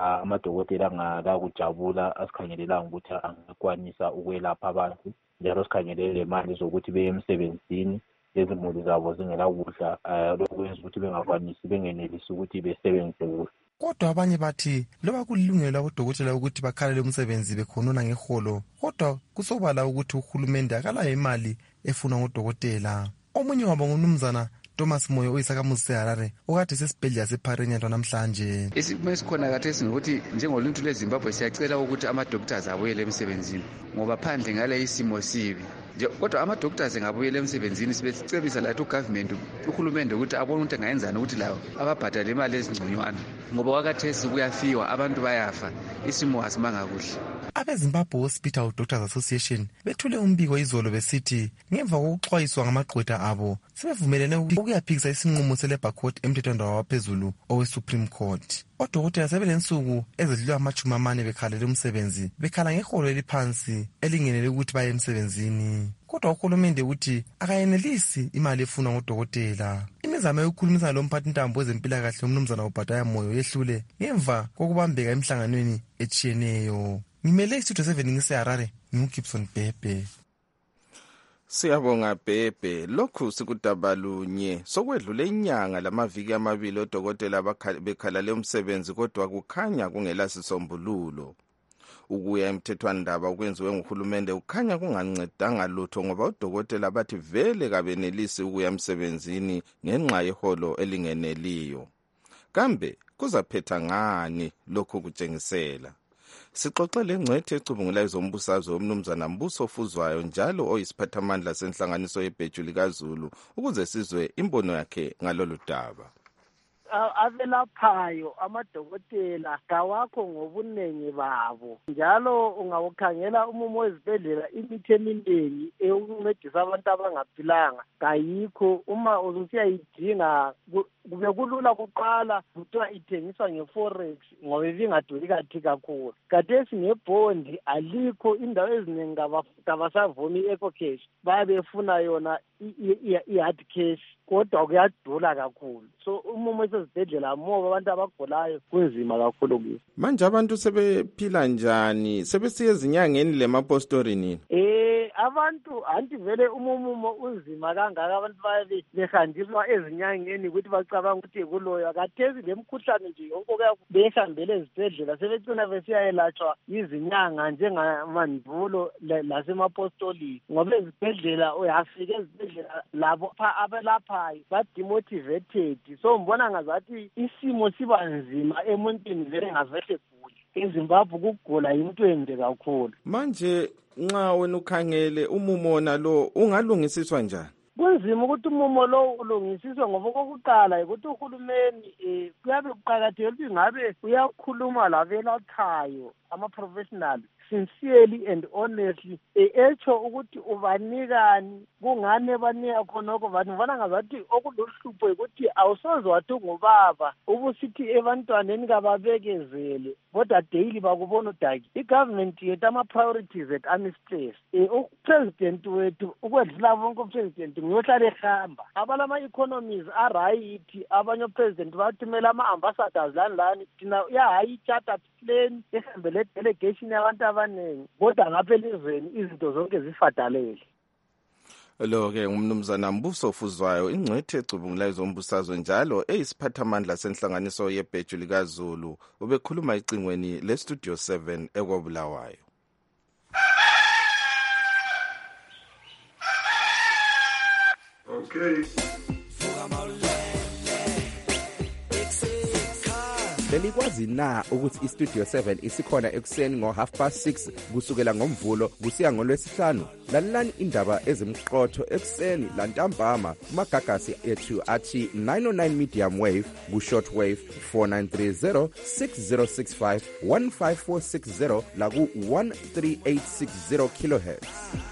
amadokotela angakakujabula asikhangelelanga ukuthi angakwanisa ukwelapha abantu njalo sikhangelele le mali zokuthi beye emsebenzini lezimuli zabo zingelakudla lokwenza ukuthi bengakwanisi bengenelisi ukuthi besebenzise kuhle. Kodwa abanye bathi loba kulilungelo labodokotela ukuthi bakhalele umsebenzi bekhonona ngeholo, kodwa kusobala ukuthi uhulumende akalayo imali efunwa ngodokotela. Omunye wabo ngumnumzana Thomas Moyo oyisakhamuzi seHarare okade sesibhedlela sePharenyathwa namhlanje. Esikhona khathesi ngokuthi njengoluntu lweZimbabwe siyacela ukuthi ama-doctors abuyele emsebenzini ngoba phandle ngale isimo sibi. Kodwa ama-doctors engabuyela emsebenzini sibecebisa lathi ugovernment uhulumende ukuthi abone ukuthi angayenzani ukuthi lawo ababhadale imali ezingconywana ngoba kwakhathesi kuyafiwa abantu bayafa isimo asimanga kuhle. Abezimbabwe Hospital Doctors Association bethule umbiko izolo besithi ngemva kokuxwayiswa ngamagqwetha abo sebevumelene ukuyaphikisa isinqumo se-Labour Court emthethwandaba waphezulu owe-Supreme Court. Odokotela sebelensuku ezedlula 40 bekhalele umsebenzi bekhala ngeholo eliphansi elingenele ukuthi baye emsebenzini. Kodwa uhulumende uthi akayenelisi imali efunwa ngodokotela. Imizamo yokukhulumisana lomphathintambo wezempilakahle umnumzana uBhadaya Moyo yehlule ngemva kokubambeka emhlanganweni etshiyeneyo. Ngimele istudio 7 ngiseHarare ngiuGibson Bhebhe. Siyabonga Bhebhe. Lokhu sikudabalunye sokwedlule inyanga lamaviki amabili odokotela bekhalale umsebenzi kodwa kukhanya kungela sisombululo. Ukuya emthethwandaba okwenziwe nguhulumende ukhanya kungancedanga lutho ngoba odokotela bathi vele kabenelisi ukuya emsebenzini ngenxa yeholo elingeneliyo. Kambe kuzaphetha ngani lokho kutshengisela? Sixoxele ngcwethe ecubungulayo zombusazwe umnumzana Mbuso Fuzwayo njalo oyisiphathamandla senhlanganiso yebheju likaZulu ukuze sizwe imbono yakhe ngalolu daba. Avelaphayo amadokotela kawakho ngobunengi babo njalo ungawukhangela umumo wezibhedlela imithi eminingi ukuncedisa abantu abangaphilanga kayikho. Uma usiyayidinga kube kulula kuqala kuthiwa ithengiswa ngeforex ngoba ibingaduli kakhulu. Khathesi ngebhondi alikho, indawo eziningi kabasavumi i-eco cash, bayabefuna yona i-hard cash kodwa kuyadula kakhulu. So umumo esezibhedlela moba abantu abagulayo kunzima kakhulu kuyo. Manje abantu sebephila njani? Sebesiye ezinyangeni lemapostori nini? Abantu anti vele umumo unzima kangaka, abantu baye behanjiswa ezinyangeni ukuthi bacabanga ukuthi kuloyo. Khathesi lemkhuhlane nje yonke behambele ezibhedlela sebecina besiyayelatshwa izinyanga njengamandulo lasemapostolini ngoba ezibhedlela uyafika ezibhedlela labo abelaphayo bademotivated. So mbona ngazathi isimo siba nzima emuntwini vele ngazehle gula. EZimbabwe kugula into embi kakhulu. Manje nxa wena ukhangele umumo nalo ungalungisiswa njani? Kunzima ukuthi umumo lo ulungisiswe ngoba kokuqala ukuthi uhulumeni kuyabe kuqakathekile ukuthi ngabe uyakhuluma labelaphayo ama-professional sincerely and honestly etsho ukuthi ubanikani kungane banika khonokho. Vanhu vana ngazathi okuluhlupho ukuthi awusoze wathi ngubaba ubusithi ebantwaneni kababekezele kodwa daily bakubona udaki. I-government yethu ama-priorities at amispace upresident wethu ukwedlula bonke upresident ngiyohlala ehamba abalama-economies arayithi. Abanye upresident bathumela ama-ambassadors lani thina uyahayi i-chartered plane ehambele delegation yabantu abaningi kodwa ngapha elizweni izinto zonke zifadalele. Lo-ke ngumnumzana Mbuso Fuzwayo ingcwethe ecubungulayo zombusazwe njalo eyisiphathamandla senhlanganiso yebheju likaZulu ubekhuluma icingweni lestudio 7 ekwabulawayo. Okay. Belikwazi na ukuthi istudio 7 isikhona ekuseni ngo6:30 kusukela ngomvulo kusiya ngolwesihlanu? Lalelani indaba ezimqotho ekuseni lantambama kumagagasi ethu athi 909 medium wave ku-short wave 4930 6065 15460 la ku-13860 kilohertz.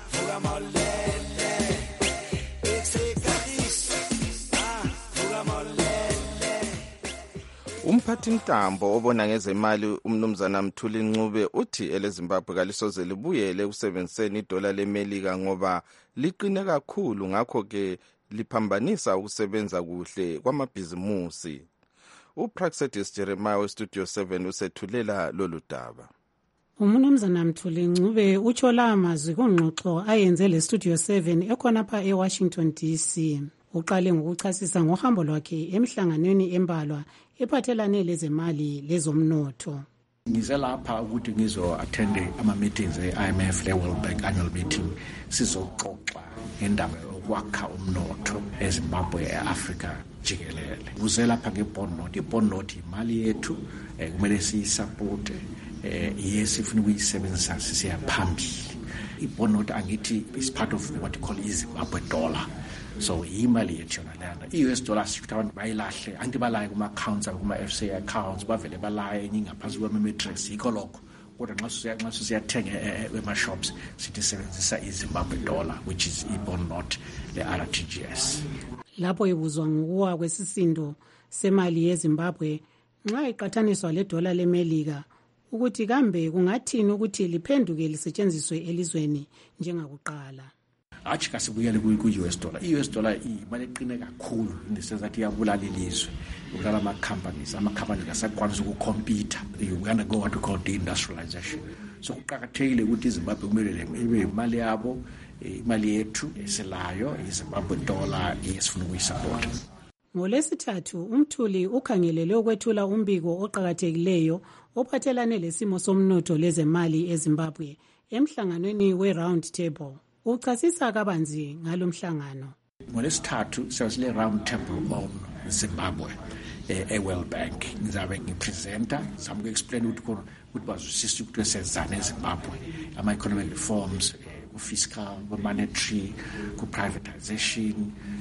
Umphathintambo obona ngezemali umnumzana Mthuli Ncube uthi eleZimbabwe kalisoze libuyele ukusebenziseni idola leMelika ngoba liqine kakhulu ngakho ke liphambanisa ukusebenza kuhle kwamabhizimusi. uPraxedis Jeremiah westudio 7 usethulela lolu daba. Umnumzana Mthuli Ncube utsho la amazwi kungxoxo ayenze le studio 7 ekhona pha eWashington DC. Uqale ngokuchasisa ngohambo lwakhe emhlanganweni embalwa ephathelane lezemali lezomnotho. Ngize lapha ukuthi ngizo-attende ama-meetings e-IMF le-World Bank annual meeting sizoxoxa ngendaba yokwakha umnotho eZimbabwe e-Afrika jikelele. Uze lapha nge-bond note. I-bond note imali yethu kumele siyisapote sifuna ukuyisebenzisa sisiya phambili. I-bond note angithi is part of what you call iZimbabwe dollar. So imali yethu yona lena i-US dollar sithi abantu bayilahle anti balaye kuma-accounts kuma-FCA accounts bavele balaye enye ngaphansi kwama-matrix yikho lokho kodwa nxa sisiyathenga ema-shops sithi sebenzisa iZimbabwe dollar which is i-bond note le-RTGS. Lapho ibuzwa ngokuwa kwesisindo semali yeZimbabwe nxa iqathaniswa le-dollar leMelika ukuthi kambe kungathini ukuthi liphenduke lisetshenziswe elizweni njengakuqala. Athi kasibuyele ku-US dollar. I-US dollar imali eqine kakhulu in the sense that iyabulala ilizwe. Ubulala ama-companies asakwanisa ukukhompyutha. We undergo what we call deindustrialization. So kuqakathekile ukuthi iZimbabwe kumele ibe imali yabo, imali yethu esilayo, iZimbabwe dollar esifuna ukuyisupport. NgoLwesithathu umthuli ukhangelele ukwethula umbiko oqhakathekileyo ophathelane lesimo somnotho lezemali eZimbabwe emhlanganweni we-round table. Uchasisa kabanzi ngalo mhlangano. NgoLwesithathu siyasile round table on Zimbabwe e-World Bank. Ngizabe ngipresenta some explain ukuthi bazwisise ukuthi senzani eZimbabwe ama-economic reforms ku-fiscal, ku-monetary, ku-privatization,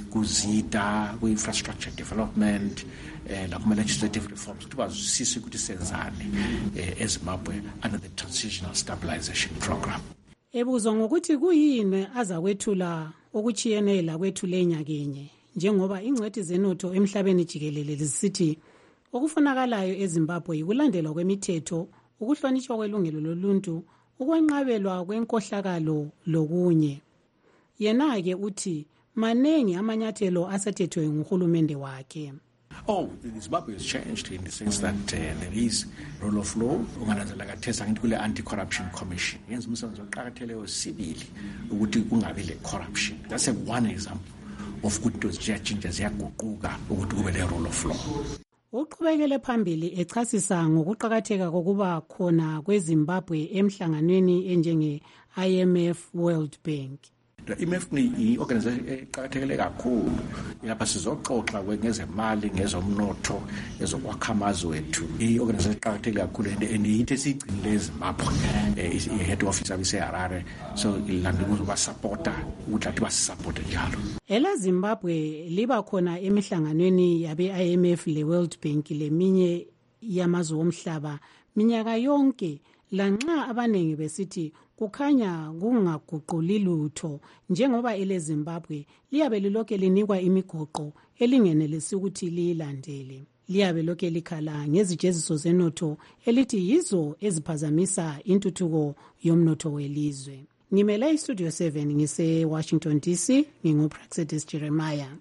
ku-ZIDA, ku-infrastructure development nakuma-legislative reforms ukuthi bazwisise ukuthi senzani eZimbabwe under the Transitional Stabilization Program. Ebuzwa ngokuthi kuyini azakwethula okuchiyenela kwethule nyakenye njengoba ingcwethi zenotho emhlabeni jikelele zisithi okufunakalayo eZimbabwe yikulandelwa kwemithetho, ukuhlonishwa kwelungelo loluntu, ukwenqabelwa kwenkohlakalo lokunye. Yena-ke uthi manengi amanyathelo asethethwe nguhulumende wakhe. Zimbabwe has changed in the sense that there is rule of law. Ungananzela kathesa ngithi kule anti-corruption commission yenza umsebenzi oqakatheleyo sibili ukuthi kungabi le corruption. That's one example of ukuthi into ziyatshintsha ziyaguquka ukuthi kube le rule of law. Uqhubekele phambili echasisa ngokuqakatheka kokuba khona kweZimbabwe emhlanganweni enjenge-IMF World Bank. I-IMF ni-organization eqakathekile kakhulu lapha sizoxoxa ngezemali, ngezomnotho, ezokwakha amazwe wethu. I-organization eqakathekile kakhulu and yithi esiyigcinile eZimbabwe i-head office yabo iseHarare, so ilanda ukuzobasapota ukuthi lathi basisapote njalo. ElaZimbabwe liba khona emihlanganweni yabe-IMF le-World Bank leminye yamazwe omhlaba minyaka yonke lanxa abaningi besithi kukhanya kungaguquli lutho njengoba eleZimbabwe liyabe liloke linikwa imigoqo elingenelisi ukuthi liyilandele. Liyabe loke likhala ngezijeziso zenotho elithi yizo eziphazamisa intuthuko yomnotho welizwe. Ngimele iStudio 7 ngise Washington DC, nginguPraxedis Jeremiah.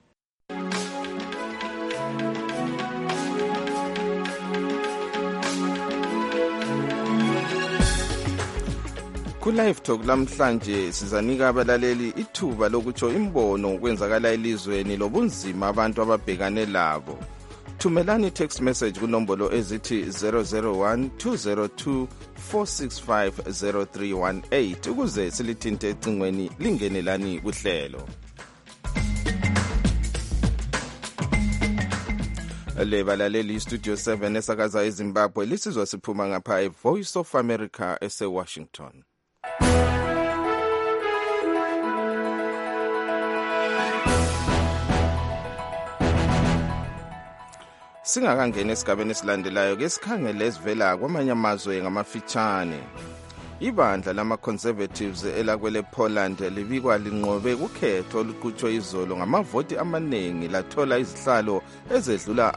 Ku-Live Talk lamhlanje sizanika abalaleli ithuba lokutsho imbono ngokwenzakala elizweni lobunzima abantu ababhekane labo. Thumelani text message kunombolo ezithi 001-202-465-0318 ukuze silithinte ecingweni lingenelani kuhlelo. Le balaleli iStudio 7 esakaza eZimbabwe lisizwa siphuma ngapha eVoice of America ese-Washington. Singakangena esigabeni esilandelayo ke sikhangele esivela kwamanye amazwe ngamafitshane. Ibandla lama-Conservatives elakwele Poland libikwa linqobe ukhetho oluqhutshwe izolo ngamavoti amaningi lathola izihlalo ezedlula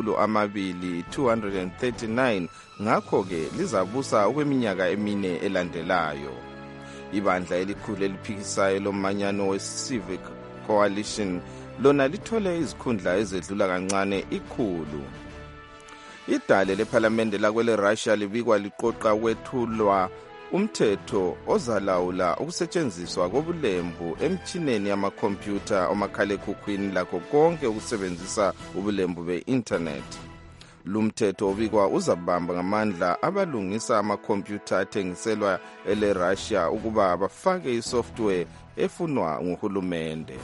239 ngakho-ke lizabusa okweminyaka emine elandelayo. Ibandla elikhulu eliphikisayo lomanyano we-Civic Coalition lona lithole izikhundla ezedlula kancane 100. idale lephalamende lakwele Russia libikwa liqoqa kwethulwa umthetho ozalawula ukusetshenziswa kobulembu emtshineni yamakhompyutha omakhalekhukhwini lakho konke ukusebenzisa ubulembu be-internet. Lumthetho obikwa uzabamba ngamandla abalungisa amakhompyutha athengiselwa ele Russia ukuba bafake isoftware efunwa nguhulumende.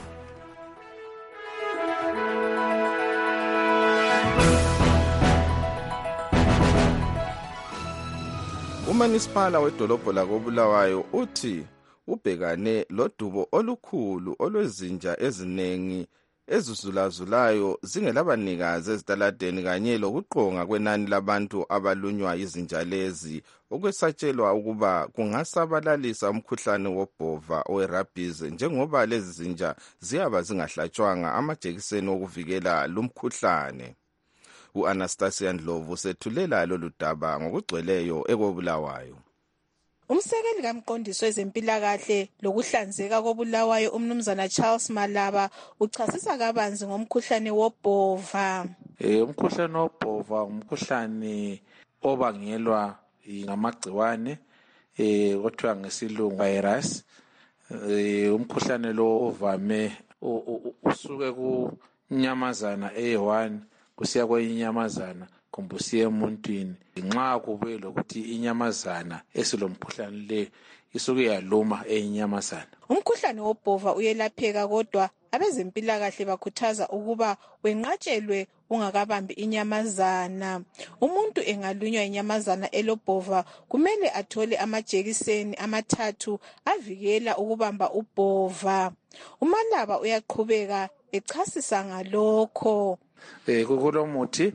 Umanisipala wedolobho lakoBulawayo uthi ubhekane lodubo olukhulu olwezinja eziningi ezizulazulayo zingelabanikazi ezitaladeni kanye lokuqonga kwenani labantu abalunywa izinja lezi okwesatshelwa ukuba kungasabalalisa umkhuhlane wobhova owe-rabies njengoba lezi zinja ziyaba zingahlatshwanga amajekiseni okuvikela lumkhuhlane. U-Anastasia Ndlovu sethulela lolu daba ngokugcweleyo ekoBulawayo. Umsekeli kamqondisi wezempilakahle lokuhlanzeka koBulawayo umnumzana Charles Malaba uchasisa kabanzi ngomkhuhlane wobhova. Umkhuhlane wobhova umkhuhlane obangelwa ngamagciwane othiwa ngesilungu virus. Umkhuhlane lo ovame usuke kunyamazana eyi-1 kusiya kwenyamazana kumbe usiya emuntwini. Nxa kubuye lokuthi inyamazana esilomkhuhlane le isuke yaluma eyinyamazana. Umkhuhlane wobhova uyelapheka kodwa abezempilakahle bakhuthaza ukuba wenqatshelwe ungakabambi inyamazana. Umuntu engalunywa inyamazana elobhova kumele athole amajekiseni 3 avikela ukubamba ubhova. uMalaba uyaqhubeka echasisa ngalokho. Kulomuthi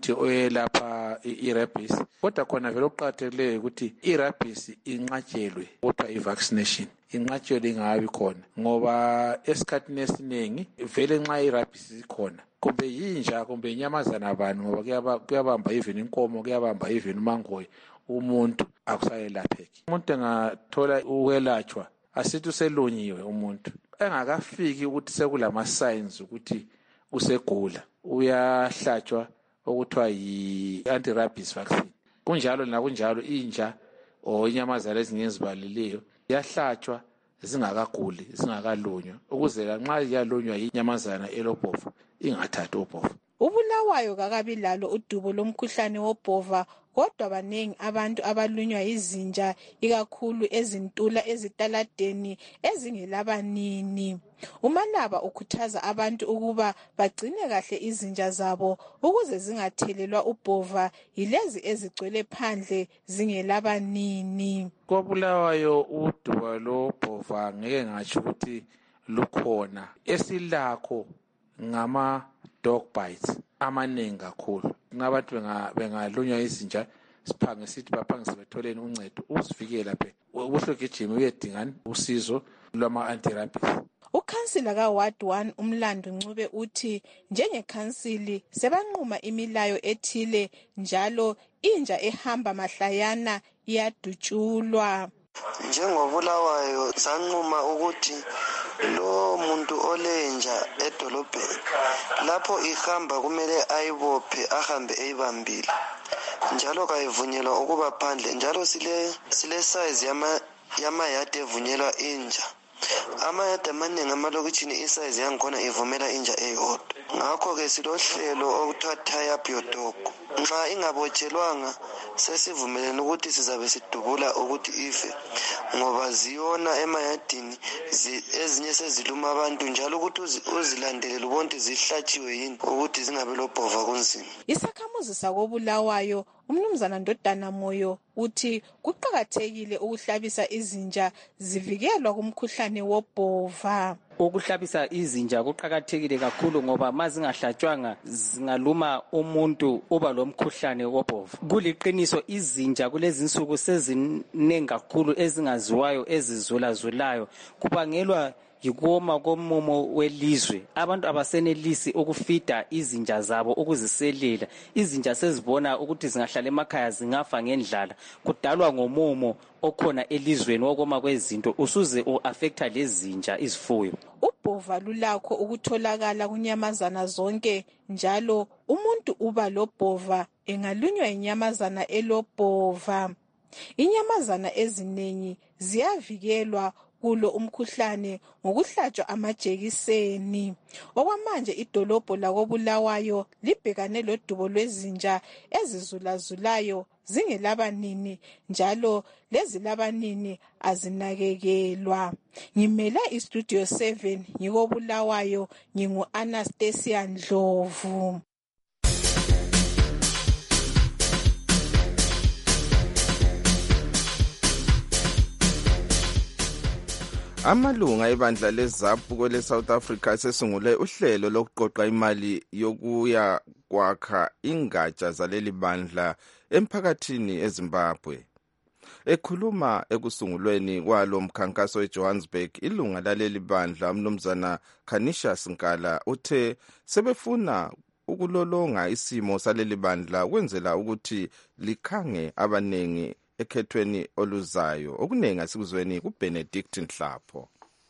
oyelapha i-rabies kodwa khona vele uqakathekileyo ukuthi i-rabies inqatshelwe kodwa i-vaccination inqatshelwe ingabi khona ngoba esikhathini esiningi vele nxa i-rabies ikhona kumbe yinja kumbe inyamazana abantu ngoba kuyabamba even inkomo kuyabamba even umangoyi umuntu akusayelapheki. Umuntu engathola ukwelatshwa asithi uselunyiwe umuntu engakafiki ukuthi sekulama signs ukuthi usegula uyahlatshwa okuthiwa yi-anti-rabies vaccine. Kunjalo nakunjalo inja or inyamazana ezingezibaliliyo yahlatshwa zingakaguli zingakalunywa ukuze nxa yalunywa inyamazana elobhova ingathathi ubhova. uBulawayo kakabi lalo udubo lomkhuhlane wobhova kodwa baningi abantu abalunywa izinja ikakhulu ezintula ezitaladeni ezingelabanini. uMalaba ukhuthaza abantu ukuba bagcine kahle izinja zabo ukuze zingathelelwa ubhova yilezi ezigcwele phandle zingelabanini. KoBulawayo udubo lobhova ngeke ngatsho ukuthi lukhona. Esilakho ngama dog bites amanengi kakhulu. Ngabantu bengalunywa izinja siphange sithi baphangise betholeni uncedo uzivikela phe uhlogijima uyedingana usizo lwama anti-rabies. Ukhansila kaWard 1 uMlando Ncube uthi njengekhansili sebanquma imilayo ethile njalo inja ehamba mahlayana iyadutshulwa. NjengoBulawayo sanquma ukuthi lo muntu olenja edolobheni lapho ihamba kumele ayibophe ahambe eyibambile njalo kayivunyelwa ukuba phandle njalo sile size yamayadi evunyelwa inja. Amayadi amaningi amalokitshini isize yangikhona ivumela inja eyodwa. Ngakho-ke silohlelo okuthiwa tie up your dog. Nxa ingabotshelwanga sesivumelene ukuthi sizabe sidubula ukuthi ife ngoba ziyona emayadini ezinye seziluma abantu njalo ukuthi uzilandelele ubonke zihlatshiwe yini ukuthi zingabe lobhova kunzima. Isakhamuzi sakoBulawayo umnumzana Ndodana Moyo uthi kuqakathekile ukuhlabisa izinja zivikelwa kumkhuhlane wobhova. Ukuhlabisa izinja kuqakathekile kakhulu ngoba mazingahlatshwanga zingaluma umuntu uba lomkhuhlane wobhova. Kuliqiniso izinja kulezinsuku sezinengi kakhulu ezingaziwayo ezizulazulayo kubangelwa yikoma komumo welizwe. Abantu abasenelisi ukufida izinja zabo ukuziselela. Izinja sezibona ukuthi zingahlala emakhaya zingafa ngendlala. Kudalwa ngomumo okhona elizweni wokoma kwezinto usuze uaffecta lezinja izifuyo. Ubhova lulakho ukutholakala kunyamazana zonke, njalo umuntu uba lobhova engalunywa inyamazana elobhova. Inyamazana eziningi ziyavikelwa kulo umkhuhlane ngokuhlatshwa amajekiseni. Okwamanje idolobho lakoBulawayo libhekane lodubo lwezinja ezizulazulayo zingelabanini, njalo lezi labanini azinakekelwa. Ngimela iStudio 7 ngikoBulawayo, ngingu-Anastasia Ndlovu. Amalunga ebandla leZAPU kwele South Africa sesungule uhlelo lokuqoqa imali yokuya kwakha ingatsha zaleli bandla emphakathini eZimbabwe. Ekhuluma ekusungulweni kwalo mkhankaso eJohannesburg, ilunga laleli bandla umnumzana Canisius Nkala uthe sebefuna ukulolonga isimo saleli bandla kwenzela ukuthi likhange abanengi ekhethweni oluzayo. Okunengi asikuzweni kuBenedict Nhlapho.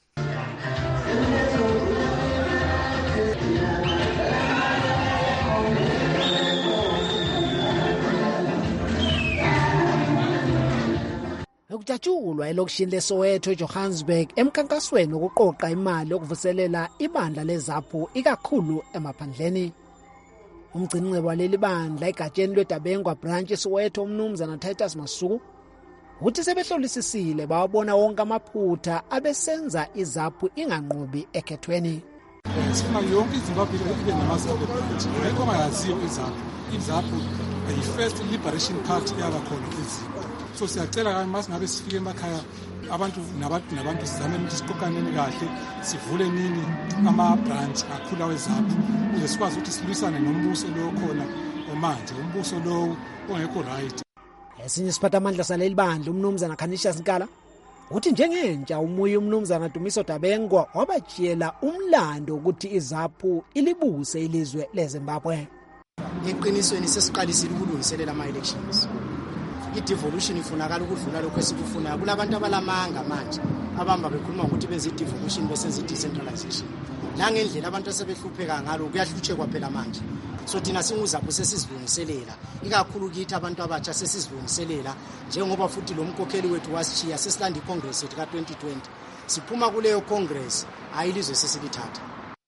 Ukujatshulwa elokishini leSoweto eJohannesburg emkhankasweni wokuqoqa imali yokuvuselela ibandla leZAPU ikakhulu emaphandleni. Umgcininceba waleli bandla egatsheni lweDabengwa branch eSoweto umnumzana Titus Masuku uthi sebehlolisisile bawabona wonke amaphutha abesenza iZAPU inganqobi ekhethweni. Sifuna yonke iZimbabwe ibe namaZAPU branch. Ngekho angayaziyo iZAPU yi-First Liberation Party yabakhona eZimbabwe. So siyacela kanye masingabe sifike emakhaya abantu nabantu sizame ukuthi siqoqaneni kahle, sivule nini ama-branch akhula weZAPU ukuze sikwazi ukuthi silwisane nombuso lo khona omanje, umbuso lo ongekho right. Esinye isiphathamandla saleli bandla umnumzana Canisius Nkala uthi njengentsha umuye umnumzana Dumiso Dabengwa wabatshiyela umlando ukuthi iZAPU ilibuse ilizwe leZimbabwe. Eqinisweni sesiqalisile ukulungiselela ama-elections. I-devolution ifunakala ukudlula lokho esikufunayo. Kulabantu abalamanga manje abamba bekhuluma ukuthi benze i-devolution besenze i-decentralization. Nangendlela abantu asebehlupheka ngalo kuyahlutshekwa phela manje. So thina singuZAPU sesizilungiselela, ikakhulu kithi abantu abatsha sesizilungiselela, njengoba futhi lo mkhokheli wethu wasishiya sesilanda iCongress yethu ka-2020. Siphuma kuleyo Congress ayilizwe sesilithatha.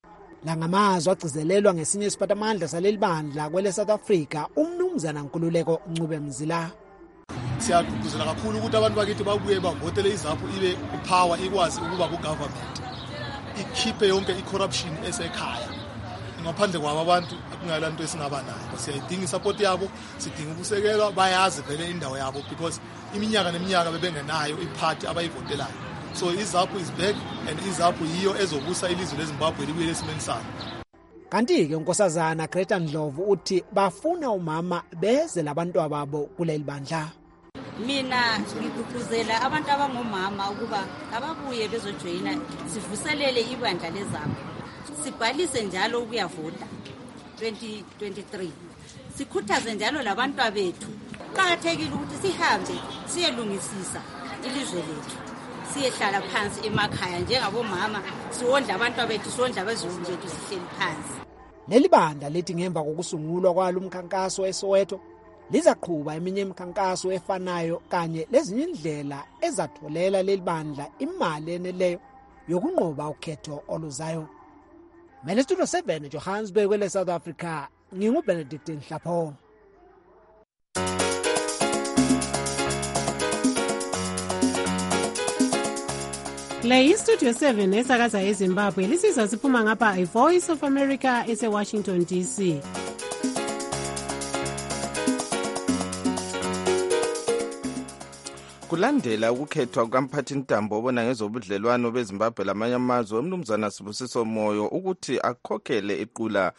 La ngamazwi agcizelelwa ngesinye isiphathamandla saleli bandla kwele South Africa umnumzana Nkululeko Ncube Mzila. Siyagqugquzela kakhulu ukuthi abantu bakithi babuye bavotele iZAPU ibe ipower ikwazi ukuba ku-government, ikhiphe yonke i-corruption esekhaya. Ngaphandle kwabo abantu akungalanto esingaba nayo. Siyayidinga isupport yabo, sidinga ukusekelwa, bayazi vele indawo yabo because iminyaka neminyaka bebengenayo iparty abayivotelayo. So iZAPU is back and iZAPU yiyo ezobusa ilizwe leZimbabwe libuye esimeni salo. Kanti ke unkosazana Greta Ndlovu uthi bafuna umama beze labantu ababo kuleli bandla. Mina ngigqugquzela abantu abangomama ukuba ababuye bezojoyina sivuselele ibandla leZAPU. Sibhalise njalo ukuyavota 2023. Sikhuthaze njalo labantu abethu. Kuqakathekile ukuthi sihambe siyelungisisa ilizwe lethu. Siyehlala phansi emakhaya njengabomama, siwondla abantu abethu, siwondla abazukulu bethu, sihleli phansi. Leli bandla lethi ngemva kokusungulwa kwalo umkhankaso eSoweto lizaqhubha eminye imikhankaso efanayo kanye lezinye indlela ezatholela leli bandla imali eneleyo yokunqoba ukhetho oluzayo. Mele Studio 7 Johannesburg kwele South Africa, nginguBenedict Nhlapho. Le iStudio 7 esakaza eZimbabwe lisizwa siphuma ngapha iVoice of America eseWashington DC. Kulandela ukukhethwa kukamphathintambo obona ngezobudlelwano beZimbabwe lamanye amazwe umnumzana Sibusiso Moyo ukuthi akhokhele iqula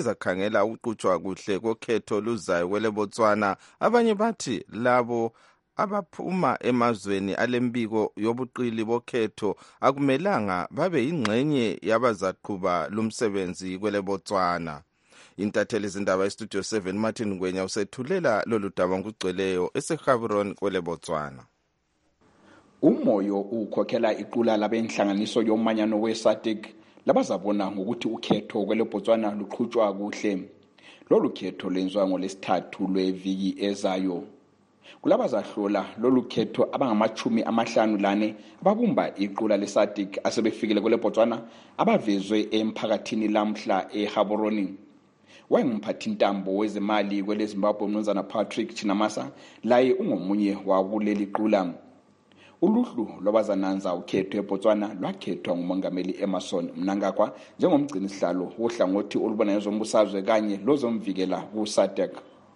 elizakhangela ukuqhutshwa kuhle kokhetho luzayo kwele Botswana. Abanye bathi labo abaphuma emazweni alembiko yobuqili bokhetho akumelanga babe yingxenye yabazaqhuba lumsebenzi kwele Botswana. Intatheli izindaba eStudio 7 Martin Ngwenya usethulela lolu daba ngugcweleyo eseGaborone kwele Botswana. Umoyo ukhokhela iqula labenhlanganiso yomanyano weSADC labazabona ngokuthi ukhetho kwele Botswana luqhutshwa kuhle. Lolu khetho lenzwa ngolesithathu lweviki ezayo. Kulabazahlola lolu khetho abangama-54 ababumba iqula leSADC asebefikile kwele Botswana abavezwe emphakathini lamhla eGaborone. Wayengumphathintambo wezemali kwele Zimbabwe uMnumzana Patrick Chinamasa laye ungomunye wakuleli qula. Uluhlu lwabazananza ukhetho eBotswana lwakhethwa ngumongameli Emmerson Mnangagwa njengomgcini sihlalo wohlangothi olubona ezombusazwe kanye lozomvikela kuSADC.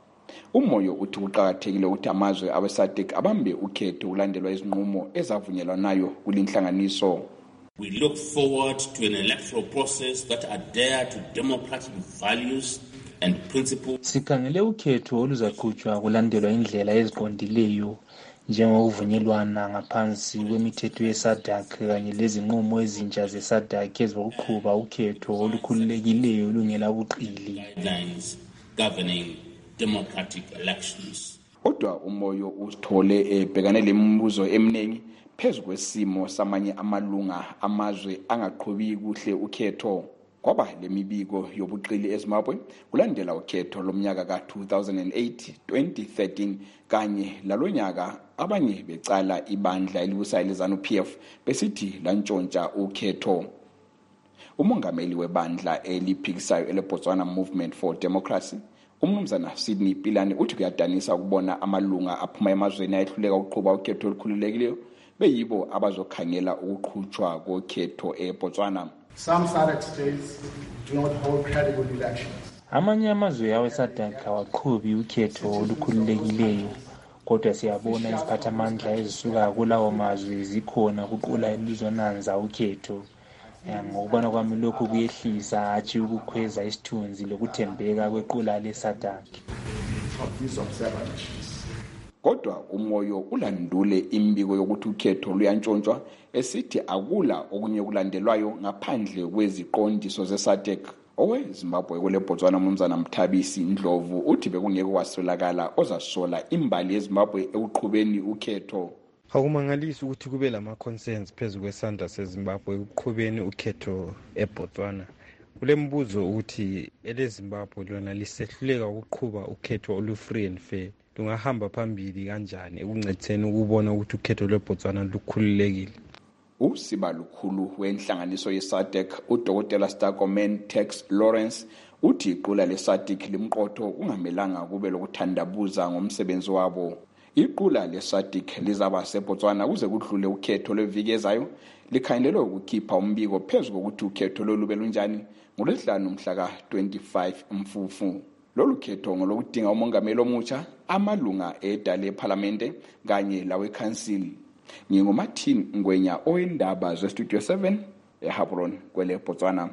Umoyo uthi kuqhakathekile ukuthi amazwe abeSADC abambe ukhetho kulandelwa izinqumo ezavunyelwanayo kulinhlanganiso. We look forward to an electoral process that adhere to democratic values and principles. Sikhangele ukhetho oluzaqhutshwa kulandelwa indlela eziqondileyo njengokuvunyelwana ngaphansi kwemithetho yeSADC kanye lezinqumo ezintsha zeSADC ezokuqhuba ukhetho olukhululekileyo lungela buqili. Governing democratic elections. Kodwa umoyo usithole ebhekane lemibuzo eminingi phezu kwesimo samanye amalunga amazwe angaqhubi kuhle ukhetho. Kwaba lemibiko yobuqili eZimbabwe kulandela ukhetho lomnyaka ka-2008, 2013 kanye lalonyaka abanye becala ibandla elibusayo leZANU-PF besithi lantshontsha ukhetho. Umongameli webandla eliphikisayo eleBotswana Movement for Democracy uMnumzana Sydney Pilani uthi kuyadanisa ukubona amalunga aphuma emazweni ayehluleka ukuqhuba ukhetho olukhululekileyo beyibo abazokhangela ukuqhutshwa kokhetho eBotswana. Some SADC states do not hold credible elections. Amanye amazwe aweSADC awaqhubi ukhetho olukhululekileyo, kodwa siyabona iziphathamandla ezisuka kulawo mazwe zikhona kuqula elizonanza ukhetho. Ngokubona kwami lokhu kuyehlisa hatshi ukukhweza isithunzi lokuthembeka kwequla leSADC. Kodwa umoyo ulandule imbiko yokuthi ukhetho luyantshontshwa esithi akula okunye kulandelwayo ngaphandle kweziqondiso zeSADC. OweZimbabwe kwele Botswana uMnumzana Mthabisi Ndlovu uthi bekungeke kwasolakala ozasola imbali yeZimbabwe ekuqhubeni ukhetho. Akumangalisi ukuthi kube lama-concerns phezu kwesandla seZimbabwe ekuqhubeni ukhetho eBotswana. Kule mbuzo ukuthi eleZimbabwe lona lisehluleka ukuqhuba ukhetho olu-free and fair. Lungahamba phambili kanjani ekuncediseni ukubona ukuthi ukhetho lweBotswana lukhululekile? Usiba lukhulu wenhlanganiso yeSADC uDokotela Starkoman Tex Lawrence uthi iqula leSADC limqotho kungamelanga kube lokuthandabuza ngomsebenzi wabo. Iqula leSADC lizaba seBotswana kuze kudlule ukhetho lweviki ezayo likhangelelwe ukukhipha umbiko phezu kokuthi ukhetho lolube lunjani ngoLwesihlanu mhla ka-25 Mfufu. Lolu khetho ngolokudinga umongameli omutsha, amalunga edale eParliamente kanye laweCouncil. NginguMartin Ngwenya oyindaba zeStudio 7 eGaborone kwele Botswana.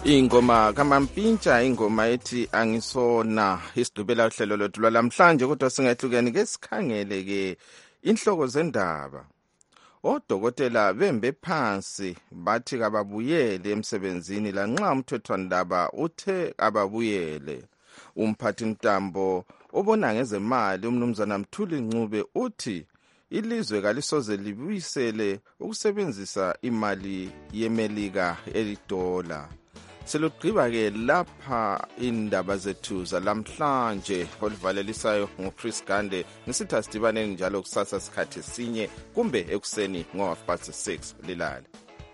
ingoma kamampintsha ingoma ethi angisona isidubela uhlelo lwethu lwalamhlanje kodwa singehlukene ke sikhangele ke inhloko zendaba. Odokotela bembe phansi bathi kababuyele emsebenzini lanxa umthethwandaba uthe ababuyele. Umphathi ntambo obona ngezemali umnumzana Mthuli Ncube uthi ilizwe kalisoze libuyisele ukusebenzisa imali yemelika elidola. Selugqiba ke lapha indaba zethu zalamhlanje olivalelisayo ngoChris Gande ngisitha sidibaneni njalo kusasa sikhathi sinye kumbe ekuseni ngo6:30 lilale.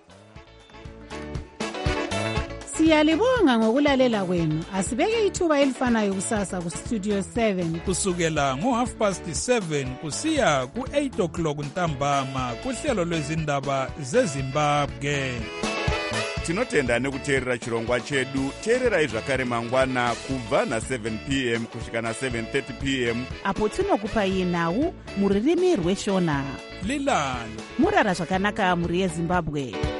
Siyalibonga ngokulalela kwenu. Asibeke ithuba elifanayo kusasa ku Studio 7 kusukela ngo7:30 kusiya ku8:00 ntambama kuhlelo lwezindaba zeZimbabwe. Tinotenda nekuteerera chirongwa chedu. Teererai zvakare mangwana kubva na7 p.m. kusvika na7:30 p.m. apo tinokupai nhau muririmi rweshona. Lilani murara zvakanaka muri yeZimbabwe.